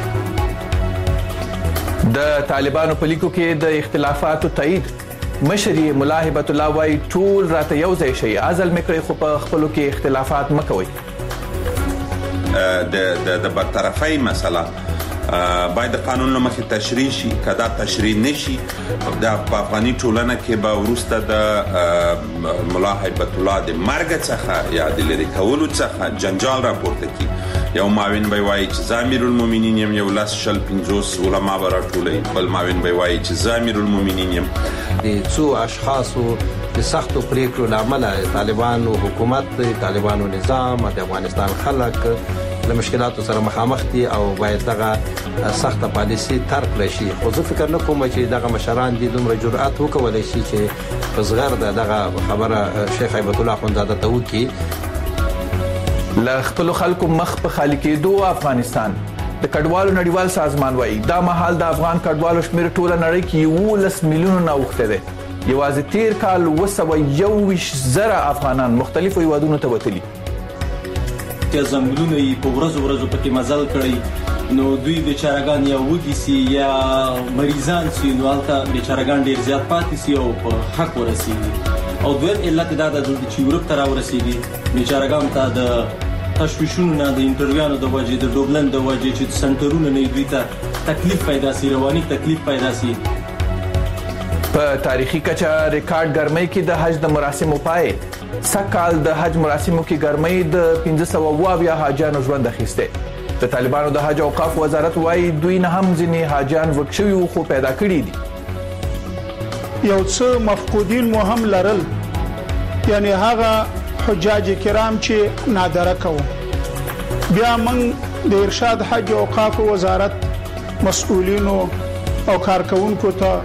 د طالبانو په لیکو کې د اختلافاتو تایید مشري مولا هیبت الله وايي ټول راته یو ځای شي ازل مکړي خو په خپلو کې اختلافات مکوي. د د د برطرفي مسله باید قانون لمخې تشریح شي. کدا تشریح نشي د افغاني ټولنه کې به ورسته د مولا هیبت الله د مرګ څخه یا د لری کولو څخه جنجال راپورته کی. یو معاون به وایي چې زامیر المؤمنین یم یو لاس شل پنځوس علما به راټولوي بل معاون به وایي چې زامیر المؤمنین یم. د څو اشخاصو د سختو پریکړو لامل طالبانو حکومت طالبانو نظام د افغانستان خلک له مشکلاتو سره مخامخ دي او باید دغه سخته پالیسي ترک کړي شي. خو زه فکر نه کوم چې دغه مشران دي دومره جرأت وکولای شي چې په صغر دغه خبره شیخ هیبت الله خونزاده ته وکړي. له خپل خلکو مخ په خالي کېدو افغانستان د کډوالو نړیوال سازمان وايي دا مهال د افغان کډوالو شمیر ټوله نړۍ کې یولس میلیونه نه اوخته دي. یوازې تیر کال وسوه یوویش زره افغانان مختلفو هیوادونو ته وتلي. که زنګلونه یې په ورځو ورځو پکې مزل کړی نو دوی بیچارهګان یا وږي سي یا مریضان سي نو هلته بیچارهګان ډیر زیات پاتې سي او په حق ورسېږي. او دویم علت دا د چې یورپ ته راورسېږي بیچارهګان ته د تشویشونو نه د انټرویانو د وجې د ډوبلن د وجې چې سنټرونه نه دوی ته تکلیف پیدا سي رواني تکلیف پیدا سي. په تاریخي کچه ریکارډ ګرمۍ کې د حج د مراسمو پای سکهال د حج مراسمو کې ګرمۍ د پنځه سوه اویا حاجیانو ژوند اخیسته. د طالبانو د حج اوقاف وزارت وايي دوی نه هم ځینې حاجیان ورک شوي خو پیدا کړي دي. یو څه مفقودین مو هم لرل یعنی هغه حجاج کرام چې نادره کوو. بیا موږ د ارشاد حج اوقاف وزارت مسؤلینو او کارکونکو ته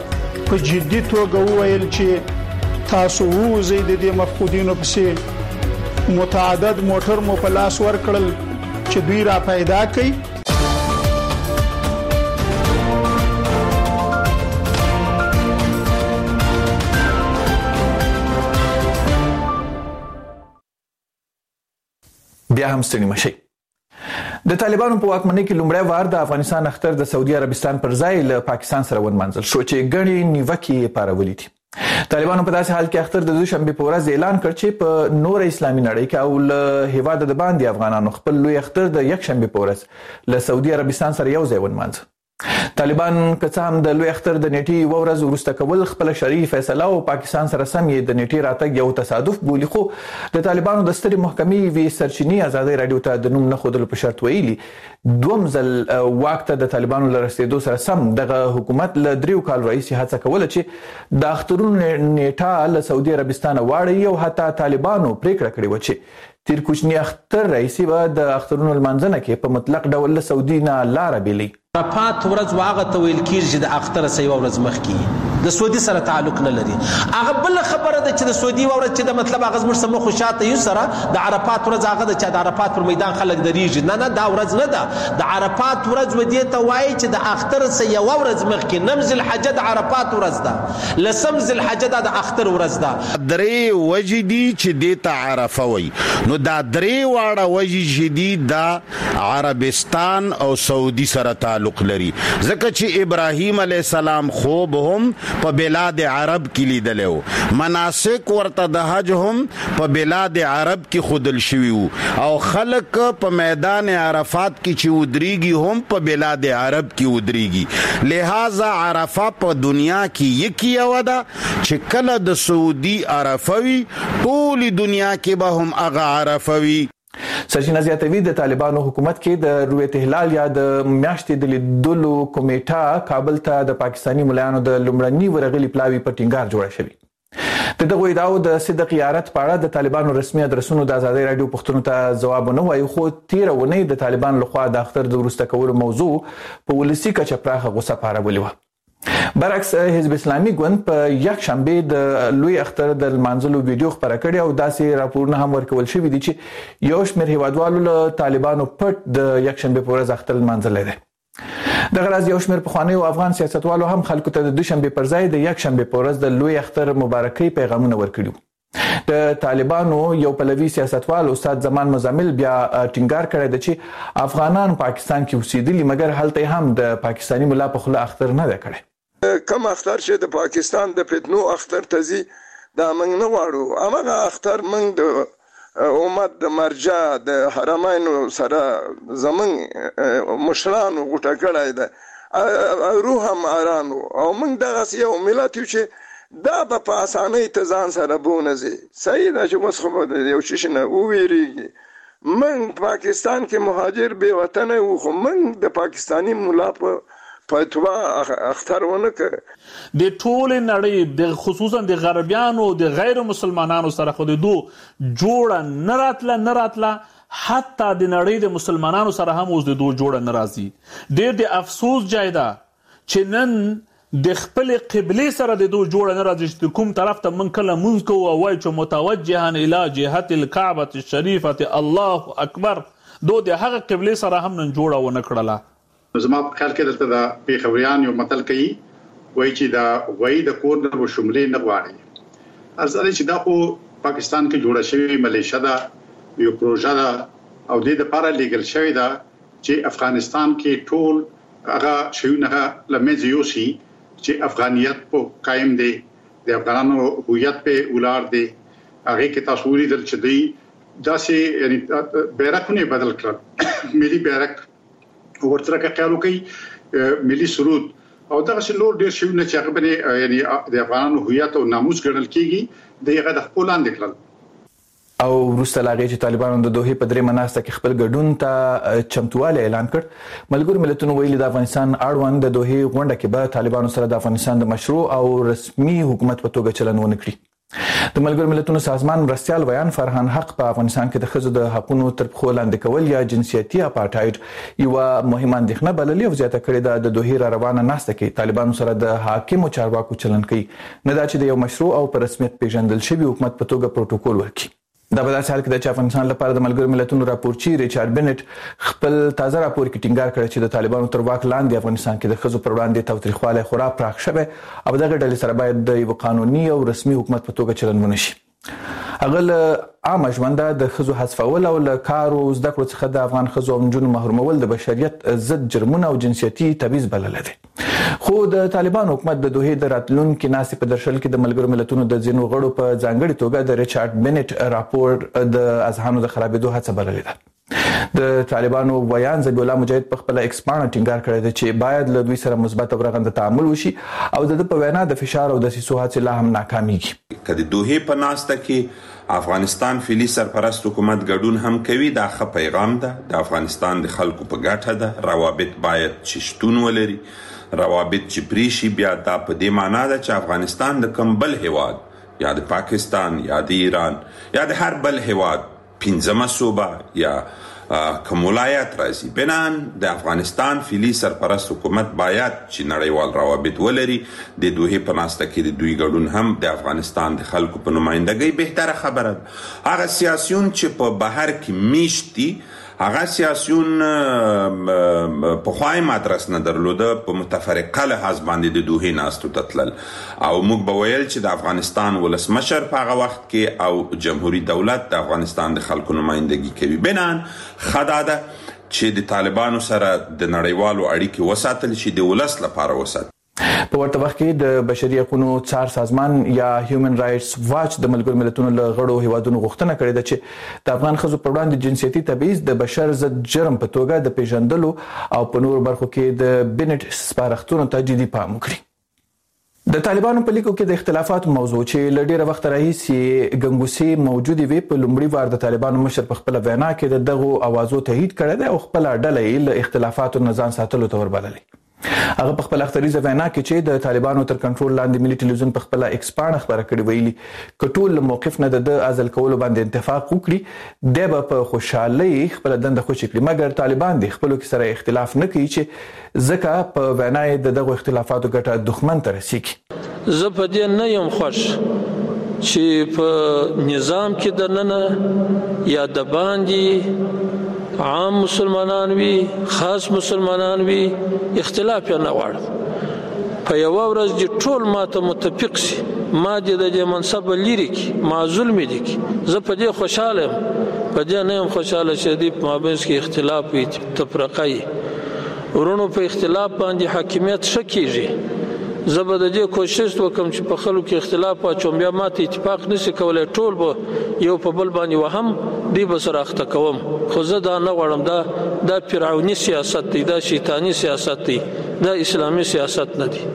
په جدي توګه وویل چې تاسو ووځئ د دې مفقودینو پسې متعدد موټر مو په لاس ورکړل چې دوی را پیدا کړي. بیا هم ستړي مشي. د طالبانو په واکمنۍ کې لومړی وار د افغانستان اختر د سعودي عربستان پر ځای له پاکستان سره ونمانځل شو چې ګڼې نیوکې پارولې دي. طالبانو په داسې حال کې اختر د دوشنبه په ورځ اعلان کړ چې په نور اسلامي نړۍ کې او له هیواد د باندې افغانانو خپل لوی اختر د یک شنبه په ورځ له سعودي عربستان سره یو ځای ونمانځل. طالبان که څه هم د لوی اختر د نیټې یوه ورځ وروسته کول خپله شرعي فیصله او پاکستان سره سم یې د نیټې راتګ یو تصادف بولي، خو د طالبانو د سترې محکمې یوې سرچینې ازادۍ راډیو ته د نوم نه ښودلو په شرط ویلي دوم ځل واک ته د طالبانو له رسېدو سره سم دغه حکومت له دریو کال راهیسې هڅه کوله چې د اخترونو نیټه له سعودي عربستانه واړوي او حتی طالبانو پرېکړه کړې وه چې تیر کوچني اختر راهیسې به د اخترونو لمانځنه کې په مطلق ډول له سعودي نه لاره بېلوي. عرفات ورځ واغه ته ویل کېږي چې د اختر سه یو ورځ مخکې د سعودي سره تعلق نه لري. هغه بل خبره ده چې د سعودي ورځ چې د مطلب هغه زموږ سره خوشاته یو سره د عرفات ورځ هغه د چې د عرفات پر میدان خلک دریږي. نه نه دا ورځ نه ده. د عرفات ورځ ودی ته وایي چې د اختر سه یو ورځ مخکې نمز الحج د عرفات ورځ ده، لسم ذل حج د اختر ورځ ده. درې وجې دي چې د ته عرفه وي، نو دا درې واړه وجې چې دي د عربستان او سعودي سره تعلق لري، ځکه چې ابراهیم علیه السلام خوب هم په بلاد عرب کې لیدلی و، مناسک ورته د حج هم په بلاد عرب کې ښودل شوي وو، او خلک په میدان عرفات کې چې ودرېږي هم په بلاد عرب کې ودرېږي. لہذا عرفه په دنیا کې یکي یوه ده چې کله د سعودي عرفه وي ټولې دنیا کې به هم هغه عرفه وي. سرچینه زیاتوي د طالبانو حکومت کې د رویت هلال یا د میاشتې د لیدلو کمیټه کابل ته د پاکستاني ملایانو د لومړني ورغلي پلاوي په ټینګار جوړه شوې. د دغو ادعاو د صدق یارت په اړه د طالبانو رسمي ادرسونو د ازادۍ راډیو پوښتنو ته ځواب ونه وایي، خو تېره اونۍ د طالبانو لخوا د اختر د وروسته کولو موضوع په ولسي کچه پراخه غوسه پارولې وه. برعکس حزب اسلامي ګوند په یک شنبه د لوی اختر د لمانځلو ویډیو خپره کړې او داسې راپورونه هم ورکول شوي دي چې یو شمېر هیوادوالو له طالبانو پټ د یک شنبه په ورځ اختر لمانځلی دی. دغه راز یو شمېر پخوانیو افغان سیاستوالو هم خلکو ته د دوشنبه پر ځای د یک شنبه په ورځ د لوی اختر مبارکۍ پیغامونه ورکړي. د طالبانو یو پلوي سیاستوال استاد زمان مزمل بیا ټینګار کړی دی چې افغانان پاکستان کې اوسېدلي مګر هلته هم د پاکستاني ملا په خوله اختر نه دی کړی. کم اختر چې د پاکستان د فتنو اختر تزي دا موږ نه غواړو. هغه اختر موږ د امت د مرجع د حرمینو سره زمون مشرانو غوټه کړی ده، روح هم ارانو او موږ دغه یو ملت یو چې دا په اسانۍ ته ځان سره بونځي. صحیح ده چې اوس خو د یو شي نه وویریږي. موږ پاکستان کې مهاجر بې وطنه وو، خو موږ د پاکستاني ملا په فتوا اختر ونه کړ. د ټول نړۍ د خصوصا د غربیانو د غیر مسلمانانو سره خو د دو جوړه نه راتله نه راتله حتی د نړۍ د مسلمانانو سره هم اوس د دو جوړه نه راځي. ډېر د افسوس جای ده چې نن د خپل قبلې سره د دو جوړه نه راځي چې کوم طرف ته من کله مونځ کوو او وایو چې متوجها الی جهت الکعبة الشریفة الله اکبر، دو د هغه قبلې سره هم نن جوړه ونه کړله. زما په خیال کې دلته د پیښوریان یو متل کوي وایي چې دا وایي د کور نه به شملې نه غواړي. ارزه چې دا خو پاکستان کې جوړه شوې ملیشه ده، یو پروژه ده او د دې لپاره لیږل شوې ده چې افغانستان کې ټول هغه شیونه له منځه یوسي چې افغانیت په قائم دی، د افغانانو هویت په ولاړ دی. هغه کې تاسو ولیدل چې دوی داسې یعنی بیرغونه بدل کړل، ملي بیرغ ورته کېلو کوي ملي سرود او دغه څلور ډیر شیونه چې هغه باندې یعنی د افغانانو هویت او ناموس ګڼل کیږي دغه د خپل لاندې کړل. او وروسته لاغې چې طالبانو د دوحې په درې مناسته کې خپل ګډون ته چمتوالی اعلان کړ، ملګرو ملتونو ویلي د افغانستان اړوند د دوحې غونډه کې به طالبانو سره د افغانستان د مشروع او رسمي حکومت په توګه چلن ونه کړي. د ملګرو ملتونو سازمان مرستيال ویان فرحان حق په افغانستان کې د ښځو د حقوقو تر پښو لاندې کول یا جنسیتي اپارټایډ یو مهمه اندېښنه بللې او زیاته کړې ده د دوه روانه ناسته کې طالبانو سره د حاکمو چارواکو چلن کوي نه دا چې د یو مشروع او په رسمیت پیژندل شوی حکومت په توګه پروتوکول ورکړي. دا په داسې حال کې د افغانستان لپاره د ملګرو ملتونو راپورچی ریچارډ بنټ خپل تازه راپور کې ټینګار کړی چې د طالبانو تر واک لاندې افغانستان کې د ښځو پر وړاندې تاوتریخوالی خورا پراخ شوی او دغه ډلې سره باید د یو قانوني او رسمي حکومت په توګه چلن ونشي. هغه له عامه ژوند د ښځو حذفول او له کار او زده کړو څخه د افغان ښځو او نجونو محرومول د بشریت ضد جرمونه او جنسیتي تبعیض بلل دي. خو د طالبان حکومت د دوه د راتلونکو ناسې په درشل کې د ملګرو ملتونو د ځینو غړو په ځانګړي توګه د ریچارډ بنټ راپور د اذهانو د خرابېدو هڅه بللې ده. د طالبانو ویان ذبیح الله مجاهد په خپل ایکس باندې ټینګار کړی دی چې باید له دوی سره مثبت او رغنده تعامل وشي او د په وینا د فشار او د سیسو هڅې لا هم ناکامېږي. کله دوه په ناسته کې افغانستان فعلی سرپرست حکومت ګډون هم کوي دا ښه پیغام ده. د افغانستان د خلکو په ګټه ده. روابط باید چې شتون ولري، روابط چې پریشي بیا دا په دې معنا ده چې افغانستان د کوم بل هیواد یا د پاکستان یا د ایران یا د هر بل هیواد پنځمه صوبه یا کوم ولایت راځي بنان د افغانستان فعلی سرپرست حکومت باید چې نړیوال روابط ولري. د دوه په ناسته کې د دوی ګډون هم د افغانستان د خلکو په نمائندګۍ بهتره خبره ده. هغه سیاسيون چې په بهر کې میشتي هغه سیاسيون په خوای مدرس نه درلوده په متفرقه لحاظ باندې د دوه ناستو تتلل او موږ به ویل چې د افغانستان ولسمشر په هغه وخت کې او جمهوریت دولت د افغانستان د خلکو نمائندګي کوي. بنان خداده چې د طالبانو سره د نړیوالو اړیکې وساتل شي د ولس لپاره وساتل. په ورته وخت کې د بشري حقوقو څار سازمان یا هیومن رائټس واچ د ملګرو ملتونو له غړو هیوادونو غوښتنه کړې ده چې د افغان ښځو پر وړاندې جنسیتي تبعیض د بشر ضد جرم په توګه د پیژندلو او په نورو برخو کې د بنټ سپارښتنو ته جدي پام وکړي. د طالبانو په لیکو کې د اختلافات موضوع چې له ډیره وخت راهیسې ګنګوسې موجودې وي په لومړي وار د طالبانو مشر په خپل وینا کې د دغو اوازو تایید کړی دی او خپل ډله یې له اختلافاتو نه ځان ساتلو ته وربللې. هغه په خپل اختریزه وینا کې چې د طالبانو تر کنټرول لاندې ملي ټلویزیون په خپل ایکس باندې خبره کړې ویلي کټول موقف نه د ازل کولو باندې اتفاق وکړي د به په خوشحالي خپل دنده خوشی کړي مګر طالبان د خپل کې سره اختلاف نه کوي چې ځکه په وینا د دغه اختلافاتو ګټه دښمن ته رسیږي. زه په دې نه یم خوش چې په نظام کې د نن یا د باندې عام مسلمانان وي خاص مسلمانان وي اختلاف نه غواړي په یو ورځ چې ټول ماته متفق سي ما دې د منصب لري کې معزول مې دي کې زه په دې خوشاله یم په دې نه یم خوشاله چې دې په مابینس کې اختلاف وي تفرقه ورونو په اختلاف باندې حاکمیت شکیږي. زه به د دې کوشش وکم چې په خلکو کې اختلاف واچوم بیا ماته اتفاق نشي کولای ټول به یو په بل باندې وهم دی به سره اخته کوم خو زه دا نه غواړم دا د فرعوني سیاست دی دا شیطانی سیاست دی دا اسلامي سیاست نه دی.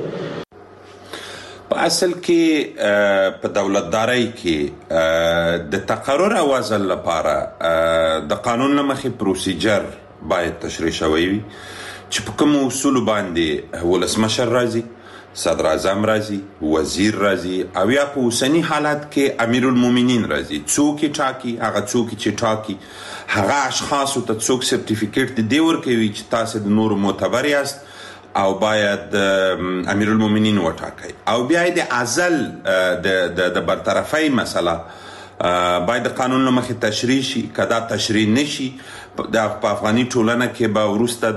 په اصل کې په دولتدارۍ کې د تقرر اوازل لپاره د قانون لمخې پروسیجر باید تشریح شوی وي چې په کوم اصول باندې ولسمشر راځي، صدر اعظم راځي، وزیر راځي او یا په اوسنی حالت کې امیر المؤمنین راځي. څوک ټاکي؟ هغه څوک چې ټاکي هغه اشخاص ته څوک سرټیفیکیټ دی ورکوي چې تاسو د نور معتبر یاست او باید امیر المؤمنین وټاکي او بیا د ازل د د برطرفي مسله باید قانون له مخې تشریح شي. کدا تشریح نشي د افغاني ټولنه کې به ورسته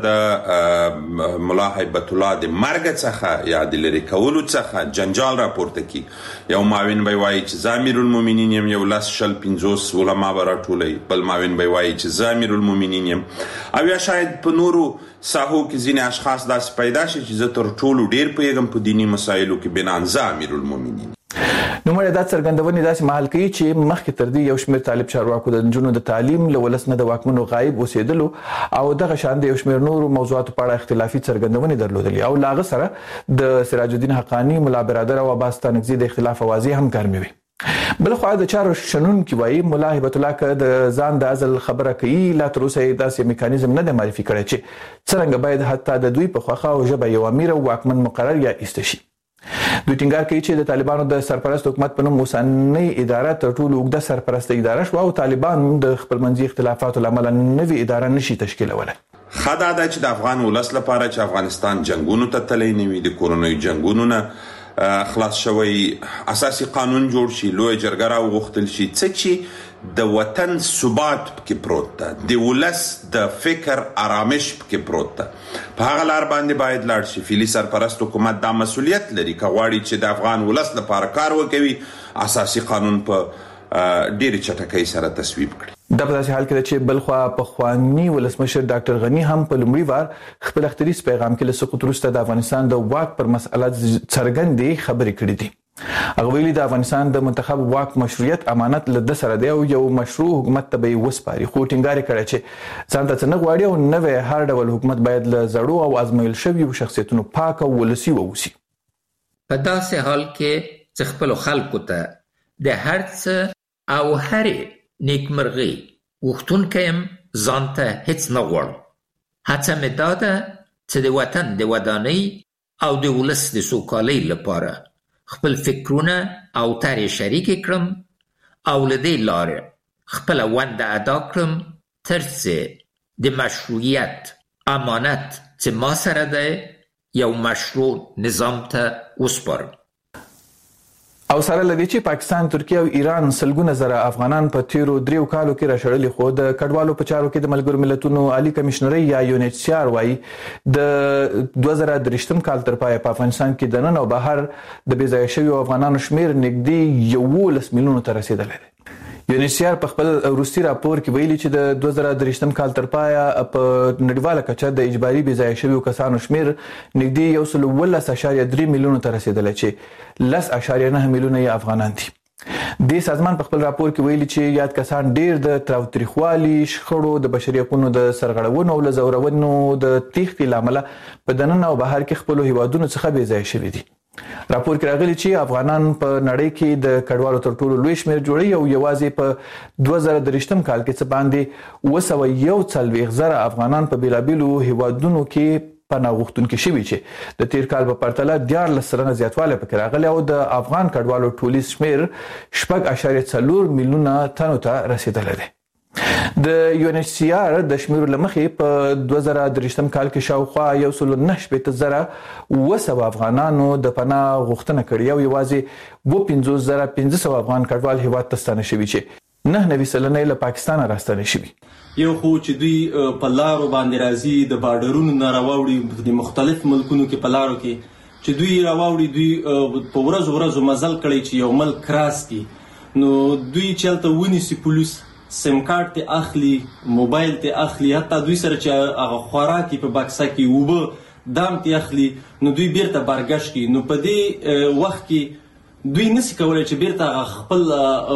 د ملا هیبت الله د مرګ څخه یا د لری کولو څخه جنجال راپورته کی. یو معاون به وایي چې زامیر المؤمنین یم، یو لاس شل پنځوس علما به راټولي، بل معاون به وایي چې زامیر المؤمنین یم او یا شاید په نورو ساحو کې ځینې اشخاص داسې پیدا شي چې زه تر ټولو ډیر پوهیږم په دینی مسایلو کې بنان زامیر المؤمنین. نو مړه دا څرګندونې داسې محل کوي چې مخکې تر دې یو شمېر طالب چارواکو د نجونو د تعلیم له ولس نه د واکمنو غایب اوسېدلو او دغه شان د یو شمېر نورو موضوعاتو په اړه اختلافي څرګندونې درلودلې او لاغه سره د سراج الدین حقانی، ملا برادر او عباس تانکزي د اختلاف اوازې هم ګرمې وي. بل خو د چارو شنونکي وایي ملا هیبت الله که د ځان د ازل خبره کوي لا تر اوسه داسې میکانیزم نه دی معرفي کړی چې څرنګه باید حتی د دوی په خوښه او ژبه یو امیر او واکمن مقرر یا ایسته شي. دوی ټینګار کوي چې د طالبانو د سرپرست حکومت په نوم اوسنۍ اداره تر ټولو اوږده سرپرسته اداره شو او طالبان د خپلمنځي اختلافاتو لامل نوې اداره نشي تشکیلولای. خدا دا چې د افغان ولس لپاره چې افغانستان جنگونو ته تللی نه وي، د کورونوي جنگونو نه خلاص شوی، اساسي قانون جوړ شي، لوی جرګه راوغوښتل شي، څه چې د وطن ثبات پکې پروت ده، د ولس د فکر آرامش پکې پروت ده، په هغه لار باندې باید لاړ شي. فعلي سرپرست حکومت دا مسؤلیت لري که غواړي چې د افغان ولس لپاره کار وکوي، اساسي قانون په ډېرې چټکۍ سره تصویب کړي. دا په داسې حال کې چې بلخوا پخوانی ولسمشر ډاکټر غنی هم په لومړي وار خپل اختریز پیغام کې له سقوط وروسته د افغانستان د واک پر مسأله څرګندې خبرې کړې دي. هغه ویلي د افغانستان د منتخب واک مشروعیت امانت له د سره دی او یو مشروع حکومت ته به وسپاري، خو ټینګار کړی چې ځان ته څه نه غواړي او نوې هر ډول حکومت باید له زړو او ازمویل شویو شخصیتونو پاک او ولسي واوسي. په داسې حال کې چې خپلو خلکو ته د هر څه او هرې نیکمرغۍ غوښتونکی یم، ځان ته هیڅ نه غواړم. هڅه مې دا ده چې د وطن د ودانۍ او د ولس د سوکالۍ لپاره خپل فکرونه او طرحې شریکې کړم او له دې لارې خپله ونده ادا کړم تر څو د مشروعیت امانت چې ما سره دی یو مشروع نظام ته وسپارم. او سره لدی چې پاکستان، ترکیه او ایران سلګونه زره افغانان په تیرو دریو کالو کې راشړلي، خو د کډوالو په چارو کې د ملګرو ملتونو عالی کمشنري یا یو ان ایچ سی آر وايي د دوه زره درېشتم کال تر پایه په افغانستان کې د نن او بهر د بې ځایه شویو افغانانو شمیر نږدې یولس میلیونو ته رسیدلی دی. یو ان ایچ سی آر په خپل وروستي راپور کې ویلي چې د دوه زره درېشتم کال تر پایه په نړیواله کچه د اجباري بې ځایه شویو کسانو شمیر نږدې یو سل اوولس اعشاریه درې میلیونو ته رسیدلی چې لس اعشاریه نه میلیونه یې افغانان دي. دې سازمان په خپل راپور کې ویلي چې یاد کسان ډیر د تاوتریخوالي، شخړو، د بشري حقوقو د سرغړونو او له ځورونو د تېښتې له امله په دننه او بهر کې خپلو هیوادونو څخه بې ځایه شوي دي. راپور کې راغلي چې افغانان په نړۍ کې د کډوالو تر ټولو لوی شمیر جوړي او یوازې په دوه زره درېشتم کال کې څه باندې اوه سوه یو څلوېښت زره افغانان په بېلابېلو هیوادونو کې پناه غوښتونکي شوي چې د تیر کال په پرتله دیارلس سلنه زیاتوالی پکې راغلی او د افغان کډوالو ټولیز شمیر شپږ اعشاریه څلور میلیونه تنو ته رسیدلی دی. د یو ان ایچ سی آر د شمیرو له مخې په دوه زره درېشتم کال کې شاوخوا یو سل نهه شپېته زره اوه سوه افغانانو د پناه غوښتنه کړې او یوازې اووه پنځوس زره پنځه سوه افغان کډوال هیواد ته ستانه شوي چې نهه نوي سلنه یې له پاکستانه راستانه شوي. یو خو چې دوی په لارو باندې راځي، د بارډرونو نه راوړي، د مختلف ملکونو کې په لارو کې چې دوی راوړي، دوی په ورځو ورځو مزل کړی چې یو ملک کراس کړي، نو دوی چې هلته ونیسي پولیس، سیم کارت ته اخلي، موبایل ته اخلي، حتی دوی سره چې هغه خوراکي په بکسه کې اوبه دام ته اخلي، نو دوی بیرته بارګشت کوي. نو په دې وخت کې دوی نسی کولای چې بیرته خپل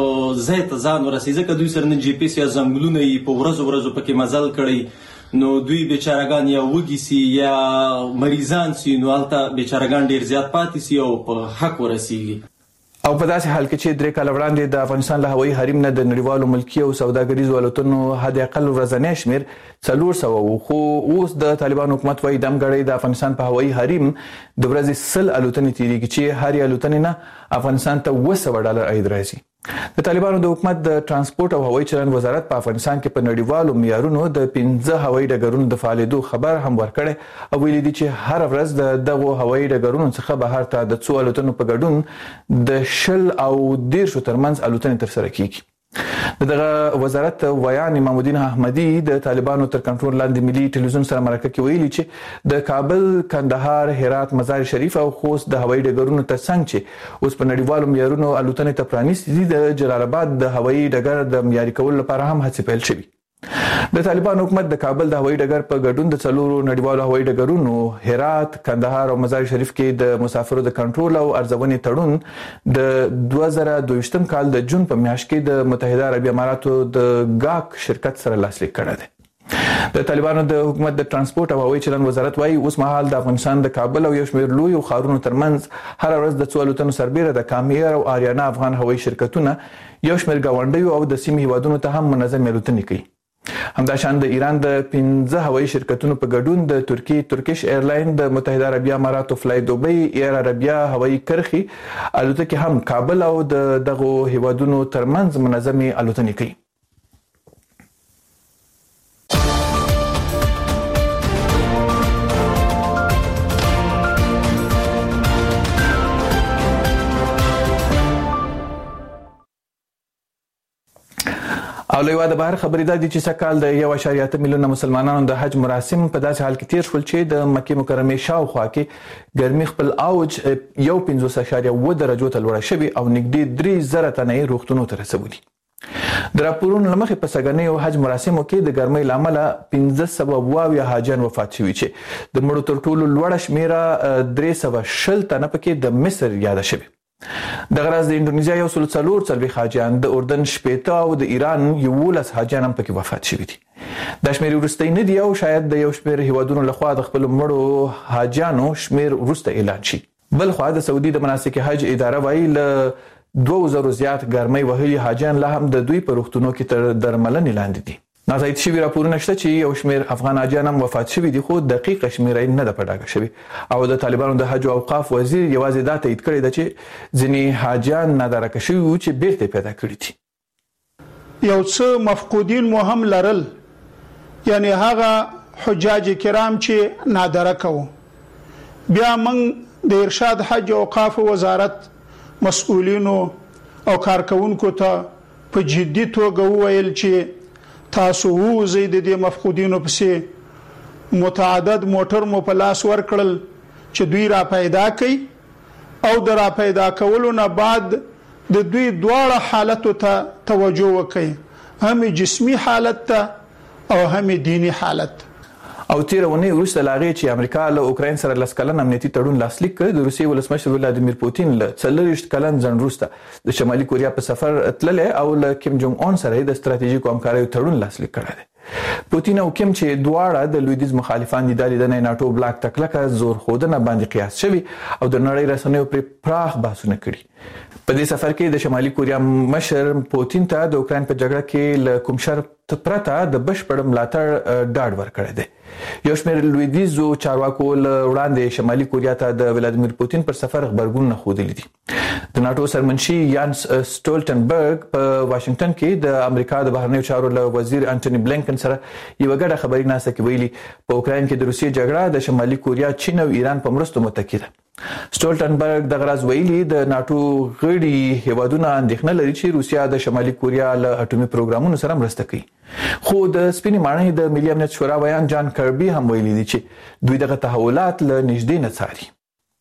ځای ته ځان ورسوي، ځکه دوی سره نه جی پی ایس یا زنګلونه یې په ورځو ورځو پکې مزل کړی، نو دوی بیچارهګان یا وږي سي یا مریضان سي، نو هلته بیچارهګان ډېر زیات پاتې سي او په حق ورسیږي. او په داسې حال کې چې درې کاله وړاندې د افغانستان له هوایي حریم نه د نړیوالو ملکي او سوداګریزو الوتنو حد اقل ورځنی شمیر څلور سوه و، خو اوس د طالبانو حکومت وایي دمګړی د افغانستان په هوایي حریم د ورځې سل الوتنې تیریږي چې هرې الوتنې نه افغانستان ته اوه سوه ډالر عاید راځي. د طالبانو د حکومت د ترانسپورت او هوایي چلند وزارت په افغانستان کې په نړیوالو معیارونو د پنځه هوایي ډګرونو د فعالېدو خبر هم ورکړی او ویلي دي چې هره ورځ د دغو هوایي ډګرونو څخه بهر ته د څو الوتنو په ګډون د شل او دېرشو ترمنځ الوتنې ترسره کیږي. د دغه وزارت ویان امام الدین احمدي د طالبانو تر کنټرول لاندې ملي ټلویزیون سره مرکه کې ویلي چې د کابل، کندهار، هرات، مزار شریف او خوست د هوایي ډګرونو ترڅنګ چې اوس په نړیوالو معیارونو الوتنې ته پرانیستي دي، د جلال آباد د هوایي ډګر د معیاري کولو لپاره هم هڅې پیل شوي. د طالبانو حکومت د کابل د هوایي ډګر په ګډون د څلورو نړیوالو هوایي ډګرونو هرات، کندهار او مزار شریف کې د مسافرو د کنټرول او ارزونې تړون د دوه زره دویشتم کال د جون په میاشت کې د متحده عربي اماراتو د ګاک شرکت سره لاسلیک کړی دی. د طالبانو د حکومت د ترانسپورت او هوایي چلند وزارت وايي اوس مهال د افغانستان د کابل او یو شمېر لویو ښارونو ترمنځ هر ورځ د څو الوتنو سربیره د کامیر او آریانا افغان هوایي شرکتونه یو شمېر ګاونډیو او د سیمې هیوادونو ته هم منظم الوتنې کوي. همداشان د ایران د پنځه هوایي شرکتونو په ګډون د ترکی ترکیش ایرلاین د متحده عربی اماراتو فلای دوبۍ ایر عربیا هوایي کرښې الوتکې هم کابل او د دغو هیوادونو ترمنځ منظمې الوتنې کوي. او لوی واده بهر خبرې ده چې سکهال د یو اشاریه اته میلیونه مسلمانانو د حج مراسم په داسې حال کې تیر شول چې د مکه مکرمه شاوخوا کې ګرمي خپل اوج یو پنځوس اشاریه اووه درجو ته لوړه شوې او نږدې درې زره تنه یې روغتونونو ته رسولي. د راپورونو له مخې په سږنیو حج مراسمو کې د ګرمۍ له امله پنځه سوه اووه اویا حاجیان وفات شوي چې د مړو تر ټولو لوړه شمېره درې سوه شل تنه پکې د مصر یاده شوې. دغه راز د انډونیزیا یو سل څلور څلوېښت حاجیان، د اردن شپېته او د ایران یولس حاجیان هم پکې وفات شوي دي. دا شمېرې وروستۍ نه دي او شاید د یو شمېر هیوادونو لخوا د خپلو مړو حاجیانو شمېر وروسته اعلان شي. بل خوا د سعودي د مناسک حج اداره وایي له دوه زره زیات ګرمۍ وهلي حاجیان لا هم د دوی په روغتونو کې تر درملنې لاندې دي. ناتایید شوي راپورونه شته چې یو شمېر افغان حاجیان هم وفات شوي دي، خو دقیقه شمېره یې نه ده په ډاګه شوې. او د طالبانو د حج او اوقاف وزیر یوازې دا تایید کړی ده چې ځینې حاجیان نادارکه شوي وو چې بیرته یې پیدا کړي دي. یو څه مفقودین مو هم لرل، یعنی هغه حجاج کرام چې نادارکه وو. بیا موږ د ارشاد حج او اوقاف وزارت مسؤلینو او کارکونکو ته په جدي توګه وویل چې تاسو وزي د دې مفقودینو پسې متعدد موټر مو په لاس ورکړل چې دوی را پیدا کړي او د را پیدا کولو نه بعد د دوی دواړه حالتو ته توجه وکړي، هم جسمی حالت ته او هم دینی حالت. او تیر ونې وروسته لاغې چې امریکا له اوکراین سره لس کلن امنیتي تړون لاسلیک کړ، د روسیې ولسمشر ولادیمیر پوتین له څلوېښت کلن ځنډ وروسته د شمالي کوریا په سفر تللی او له کیم جونګ اون سره د ستراتیژیکو همکاریو تړون لاسلیک کړی دی. پوتین او کیم چې دواړه د لویدیځ مخالفان دي، د لیدنې ناټو بلاک تکلکه زور خودنه باندې قیاس شوي او د نړۍ رسنیو پر پراخ بحثونه کړي. په دې سفر کې د شمالي کوریا مشر پوتین ته د اوکراین په جګړه کې له کوم شرط پرته د بشپړ ملاتړ ډاډ ورکړی دی. یو شمېر لویدیځو چارواکو له وړاندې شمالي کوریا ته د ولادیمیر پوتین پر سفر خبرګونونه ښودلي دي. د ناټو سرمنشي یانس سټولټنبرګ په واشنگټن کې د امریکا د بهرنیو چارو له وزیر انټونی بلینکن سره یو غټه خبري ناسته کې ویلي په اوکراین کې د روسیې جګړه د شمالي کوریا، چین او ایران په مرستو متکی ده. سټولټنبرګ دغه راز ویلي د ناټو غړي هیوادونه اندېښنه لري چې روسیا د شمالي کوریا له اټومي پروګرامونو سره مرسته کوي. خو د سپینې ماڼۍ د ملي امنیت شورا ویان جان کربي هم ویلي دي چې دوی دغه تحولات له نږدې نه څاري.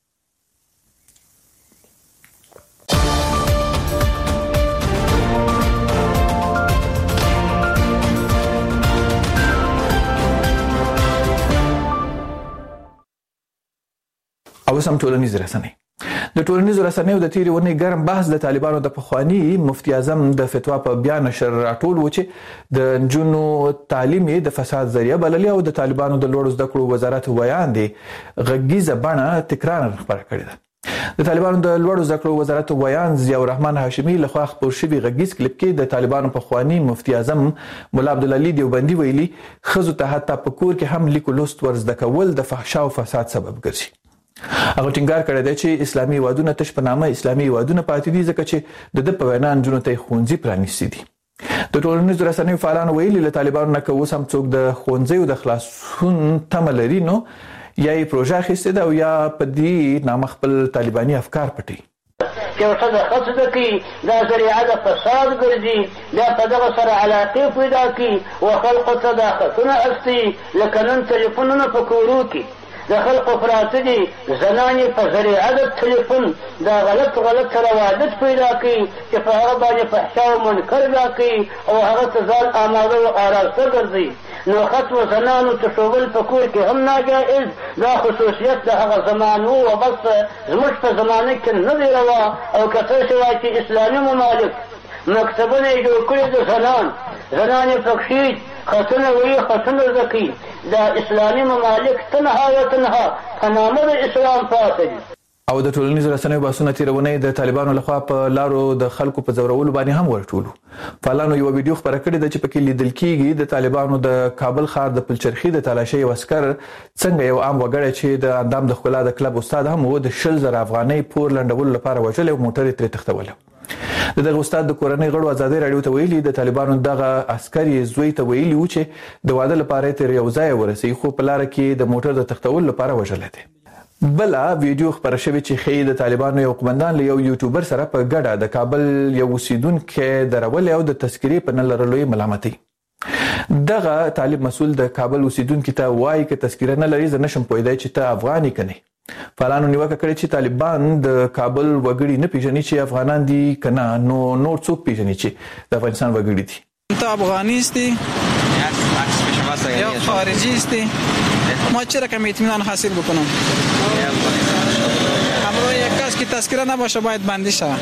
او سم ټولنیز رسنۍ د ټولنیزو رسنیو د تیرې ونې ګرم بحث د طالبانو د پخوانی مفتی اعظم د فتوا په بیان نشر راټول و چې د نجونو تعلیم د فساد ذریعہ بللی او د طالبانو د لوړو زده کړو وزارت ویان دی غږیزه بڼه تکرار خبره کړې ده. د طالبانو د لوړو زده کړو وزارت ویان ضیاء الرحمن هاشمي لخوا خپور شوی غږیز کلیپ کې د طالبانو پخوانی مفتی اعظم مولا عبدالعلی دیوبندي ویلي ښځو ته حتی په کور کې هم لیک لوست ور زده کول د فحشا او فساد سبب ګرځي. هغه ټینګار کړی دی چې اسلامي هیوادونه تش په نامه اسلامي هیوادونه پاتې دي ځکه چې د ده په وینا نجونو ته یې ښوونځي پرانیستي دي. د ټولنیزو رسنیو فعالانو ویلي له طالبانو نه که اوس هم څوک د ښوونځیو د خلاصون تمه لري نو یا یې پروژه اخیستې ده او یا په دې نامه خپل طالباني افکار پټوي. یو څه د ښځو د کوي دا ذریعه د فساد ګرځي، بیا په دغه سره علاقې پیدا کړي و خلقو ته دا خطونه اخلي لکه نن تلیفونونه په کورو کې د خلقو پراته دي، زنانې په ذریعه د تلیفون دا غلط غلط روادت پیدا کړي چې په هغه باندې فحشا او منکر دا کوي او هغه ته ځان آماده او آراسته ګرځي. نو ختم زنانو تشوول په کور کې هم ناجائز، دا خصوصیت د هغه زمانو و بس زموږ په زمانه کې نه دی روا. او که څه شوی چې اسلامي ممالک مکتبونه یې جوړ کړي د زنان زنانې پکښې خطونه وایي خطونه زده کوي، دا اسلامي ممالک تنها و تنها په نامه د اسلام پاتې دي. او د ټولنیزو رسنیو بحثونه تیرونې د طالبانو لخوا په لارو د خلکو په زورولو باندې هم ورټولو. فعالانو یو ویډیو خبره کړې ده چې پکې لیدل کېږي د طالبانو د کابل ښار د پلچرخي د تالاشۍ یو عسکر څنګه یو عام وګړی چې د اندام د ښکلا د کلب استاد هم و د شل زره افغانۍ پور لنډولو لپاره وژلی او موټر یې ترې تښتولی. د دغه استاد د کورنۍ غړو ازادي راډیو ته ویلي د طالبانو دغه عسکر یې زوی ته ویلي و چې د واده لپاره یې تر یو ځایه ورسوي، خو په لاره کې د موټر د تښتولو لپاره وژلی دی. بله ویډیو خبره شوې چې ښیي د طالبانو یو قومندان له یو یوټیوبر سره په ګډه د کابل یو اوسیدونکی درولې او د تذکرې په نه لرلو یې ملامتوي. دغه طالب مسؤل د کابل اوسیدونکي ته وایي که تذکره نه لري زه نشم پوهېدی چې ته افغان یې که نه. فعالانو نیوکه کړې چې طالبان د کابل وګړي نه پیژني چې افغانان دي که نه، نو نور څوک پیژني چې د افغانستان وګړي دي. تو افغانیستی یا خارجیستی؟ ما چرا کم اطمینان حاصل بکنم؟ همراه یک کس که تذکره نباشه باید بندی شود.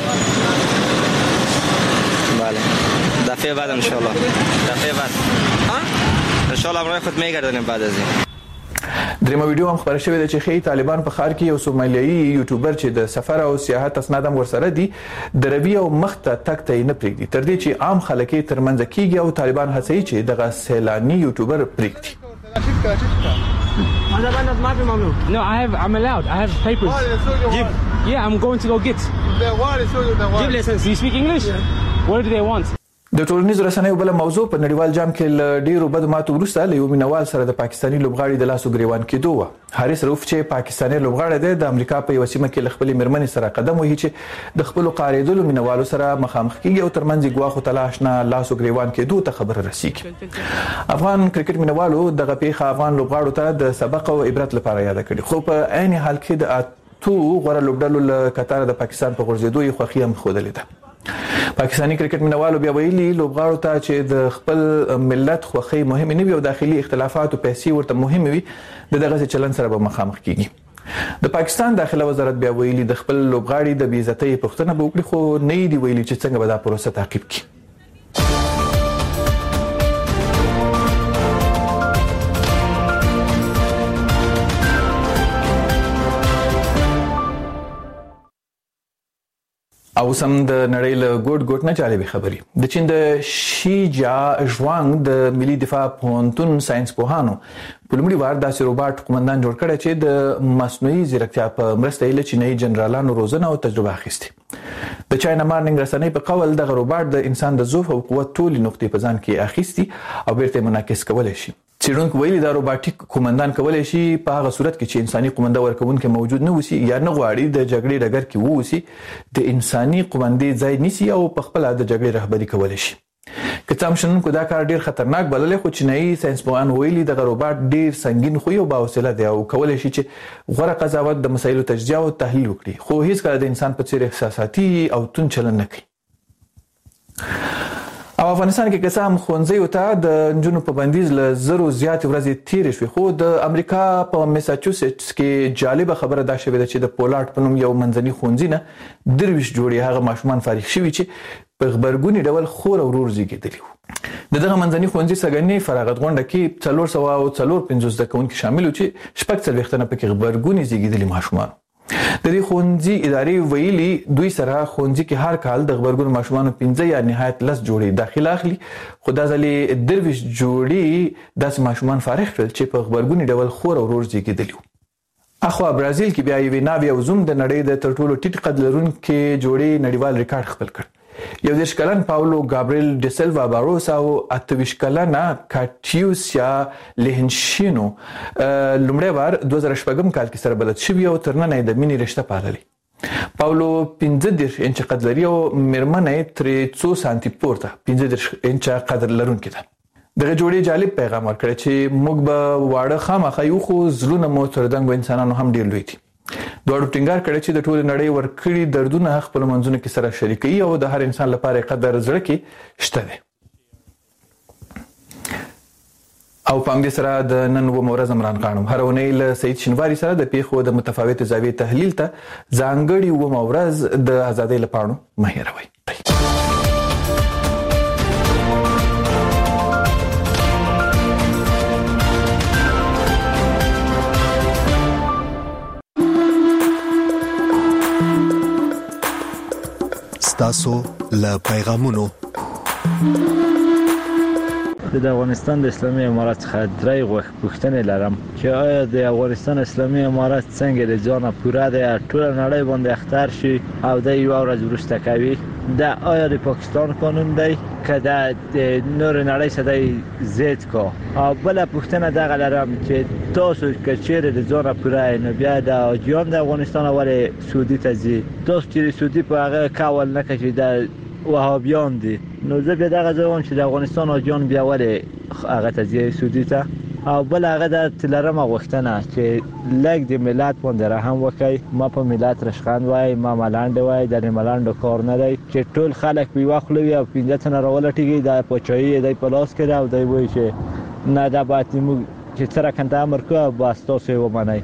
بله دفعه بعد انشالله دفعه بعد انشالله همراه خود میگردونیم بعد از این. دریمه ویډیو هم خبره شوې ده چې ښیي طالبان په ښار کې یو سومالیایي یوټیوبر چې د سفر او سیاحت اسناد هم ورسره دي دروي او مخ ته تګ ته یې نه پرېږدي، تر دې چې عام خلک یې ترمنځه کېږي او طالبان هڅوي چې دغه سیلاني یوټیوبر پرېږدي. No, I have. I'm allowed. I have papers. Give. Yeah, I'm going to go get. Give lessons. Do you speak English? What do they want? د ټولنیزو رسنیو بل موضوع په نړیوال جام کې له ډیرو بدو ماتو وروسته له یو مینوال سره د پاکستاني لوبغاړي د لاسو ګریوان کېدو و. حارث رؤف چې پاکستاني لوبغاړی دی د امریکا په یوه سیمه کې له خپلې مېرمنې سره قدم وهي چې د خپلو قارېدلو مینوالو سره مخامخ کېږي او ترمنځ یې ګواښو ته لا اشنا لاسو ګریوان کېدو ته خبره رسېږي. افغان کرکټ مینوالو دغه پیښه افغان لوبغاړو ته د سبق او عبرت لپاره یاده کړې، خو په عین حال کې د اتو غوره لوبډلو له کتاره د پاکستان په غورځېدو یې خوښي هم ښودلې ده. پاکستاني کرکټ مینوالو بیا ویلي لوبغاړو ته چې د خپل ملت خوښۍ مهمه نه وي او داخلي اختلافات او پیسې ورته مهمه وي د دغه چلن سره به مخامخ کیږي. د پاکستان داخله وزارت بیا ویلي د خپل لوبغاړي د بې عزتۍ پوښتنه به وکړي، خو نه یې دي ویلي چې څنګه به دا پروسه تعقیب کړي. او سم د نړۍ له ګوټ ګوټ نه جالبې خبرې. د چین د شي جا ژوانګ د ملي دفاع پوهنتون ساينس پوهانو په لومړي وار داسې روباټ قومندان جوړ کړی چې د مصنوعي ځیرکتیا په مرسته یې له چینایي جنرالانو روزنه او تجربه اخیستې. د چاینا مارنینګ رسنۍ په قول دغه روباټ د انسان د ضعف او قوت ټولې نقطې په ځان کې اخیستي او بیرته منعکس کولی شي. څېړونکو ویلي دا روباټیک قومندان کولی شي په هغه صورت کې چې انساني قومنده ورکوونکی موجود نه اوسي یا نه غواړي د جګړې ډګر کې واوسي د انساني قومندې ځای نیسي او په خپله د جګړې رهبري کولی شي. که څه هم شنونکو دا کار ډیر خطرناک بللی، خو چینایي ساینسپوهان ویلي دغه روباټ ډیر سنګین خوی او باحوصله دی او کولی شي چې غوره قضاوت د مسایلو تجزیه او تحلیل وکړي، خو هیڅکله د انسان په څیر احساساتي او توند چلند نه کوي. او افغانستان کې که څه هم ښوونځیو ته د نجونو په بندیز له زرو زیاتې ورځې تېرې شوې، خو د امریکا په میساچوسټس کې جالبه خبره دا شوې ده چې د پولارډ په نوم یو منځني ښوونځي نه درویشت جوړې هغه ماشومان فارغ شوي چې په غبرګوني ډول خور او ورور زیږېدلي وو. د دغه منځني ښوونځي سږنۍ فراغت غونډه کې څلور سوه او څلور پنځوس زده کوونکي شامل وو چې شپږ څلوېښت تنه پکې غبرګوني زیږېدلي ماشومان. د دې ښوونځي ادارې ویلي دوی سره ښوونځي کې هر کال د غبرګون ماشومانو پنځه یا نهایت لس جوړې داخله اخلي، خو دا ځل یې درویشت جوړې داسې ماشومان فارغ کړل چې په غبرګوني ډول خور او ورور زیږېدلي وو. اخوا برازیل کې بیا یوې ناوې او زوم د نړۍ د تر ټولو ټیټ قد لرونکي جوړې نړیوال ریکارډ خپل کړ. یو دېرش کلن پاولو ګابریل ډیسلوا باروس او اته ویشت کلنه کاټیوسیا لیهنشینو لومړی وار دوه زره شپږم کال کې سره بلد شوي او تر ننه یې د مینې رشته پاللې. پاولو پنځه دېرش انچه قد لري او مېرمنه یې ترې څو سانتي پورته پنځه دېرش انچه قد لرونکې ده. دغه جوړې جالب پیغام ورکړی چې موږ به واړه خامخا یو، خو زړونه مو تر دنګو انسانانو هم ډېر لوی دي. دواړو ټینګار کړی چې د ټولې نړۍ ورکړي دردونه خپلو منځونو کې سره شریکوي او د هر انسان لپاره قدر زړه کې شته دی. او په همدې سره د نن اوومه ورځ عمران خان هره اونۍ له سعید شینواري سره د پیښو د متفاوتې زاویې تحلیل ته ځانګړې اوومه ورځ د ازادۍ له پاڼو مه هېروئ. ستاسو له پیغامونو. د افغانستان د اسلامي امارات څخه درې غوښتنې لرم چې آیا د افغانستان اسلامي امارات څنګه د ځانه پوره د ټول نړۍ باندې اختر شي او د یو ورځ وروسته کوي دا آیا د پاکستان قانون دی که د نور نړۍ سره زید کو او بل پوښتنه دغه لرم چې تاسو که چیرې د ځانه پوره نو بیا د اجیان د افغانستان اول سعودي ته ځي تاسو چې سعودي په هغه کول نه کوي د وهابیان دي نو زه به دغه ځوان چې د افغانستان اجیان بیا ولې هغه ته ځي سعودي ته او بل هغه د تلرمه غوښتنه چې لګ د ملت باندې رحم وکړي ما په ملت رشخند وای ما ملاند وای د ملاند کار نه دی چې ټول خلک په واخلوي او پنځه تنه راولټيږي د پچایي د پلاس کړه او دی وای چې نه دا باید مو چې سره کنده امر کو بس تاسو ومنئ.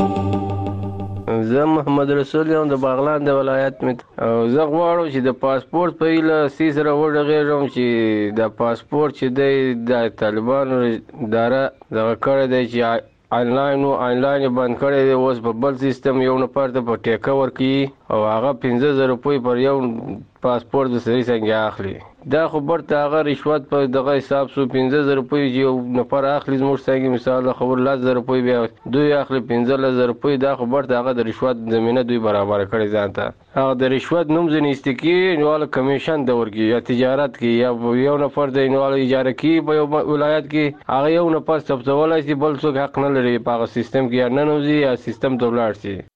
زه محمد رسول یم د باغلان د ولایت مت او زه غواړم چې د پاسپورت په ایله سیسره وړغېږم چې د پاسپورت چې د طالبانو اداره دغه کړی دی چې آنلاین او آنلاین باندې کړی دی اوس په بل سیستم یو نفر ته په ټیکه ورکړي او هغه پنځه زره روپۍ پر یو پاسپورت د سړي څنګه اخلي دا خو برته هغه رشوت په دغه حساب سو پنځه زره روپۍ یو نفر اخلي زموږ څنګه مثال خبر لس زره روپۍ بیا دوی اخلي پنځه زره روپۍ دا خو برته هغه د رشوت زمينه دوی برابر کړی ځانته هغه د رشوت نوم ځنيست کی نوال کمیشن د ورګي یا تجارت کی یا یو نفر د نوال اجاره کی په ولایت کې هغه یو نفر ثبتولای شي بل څوک حق نه لري په سیستم کې یا نه نوځي یا سیستم ته ولاړ شي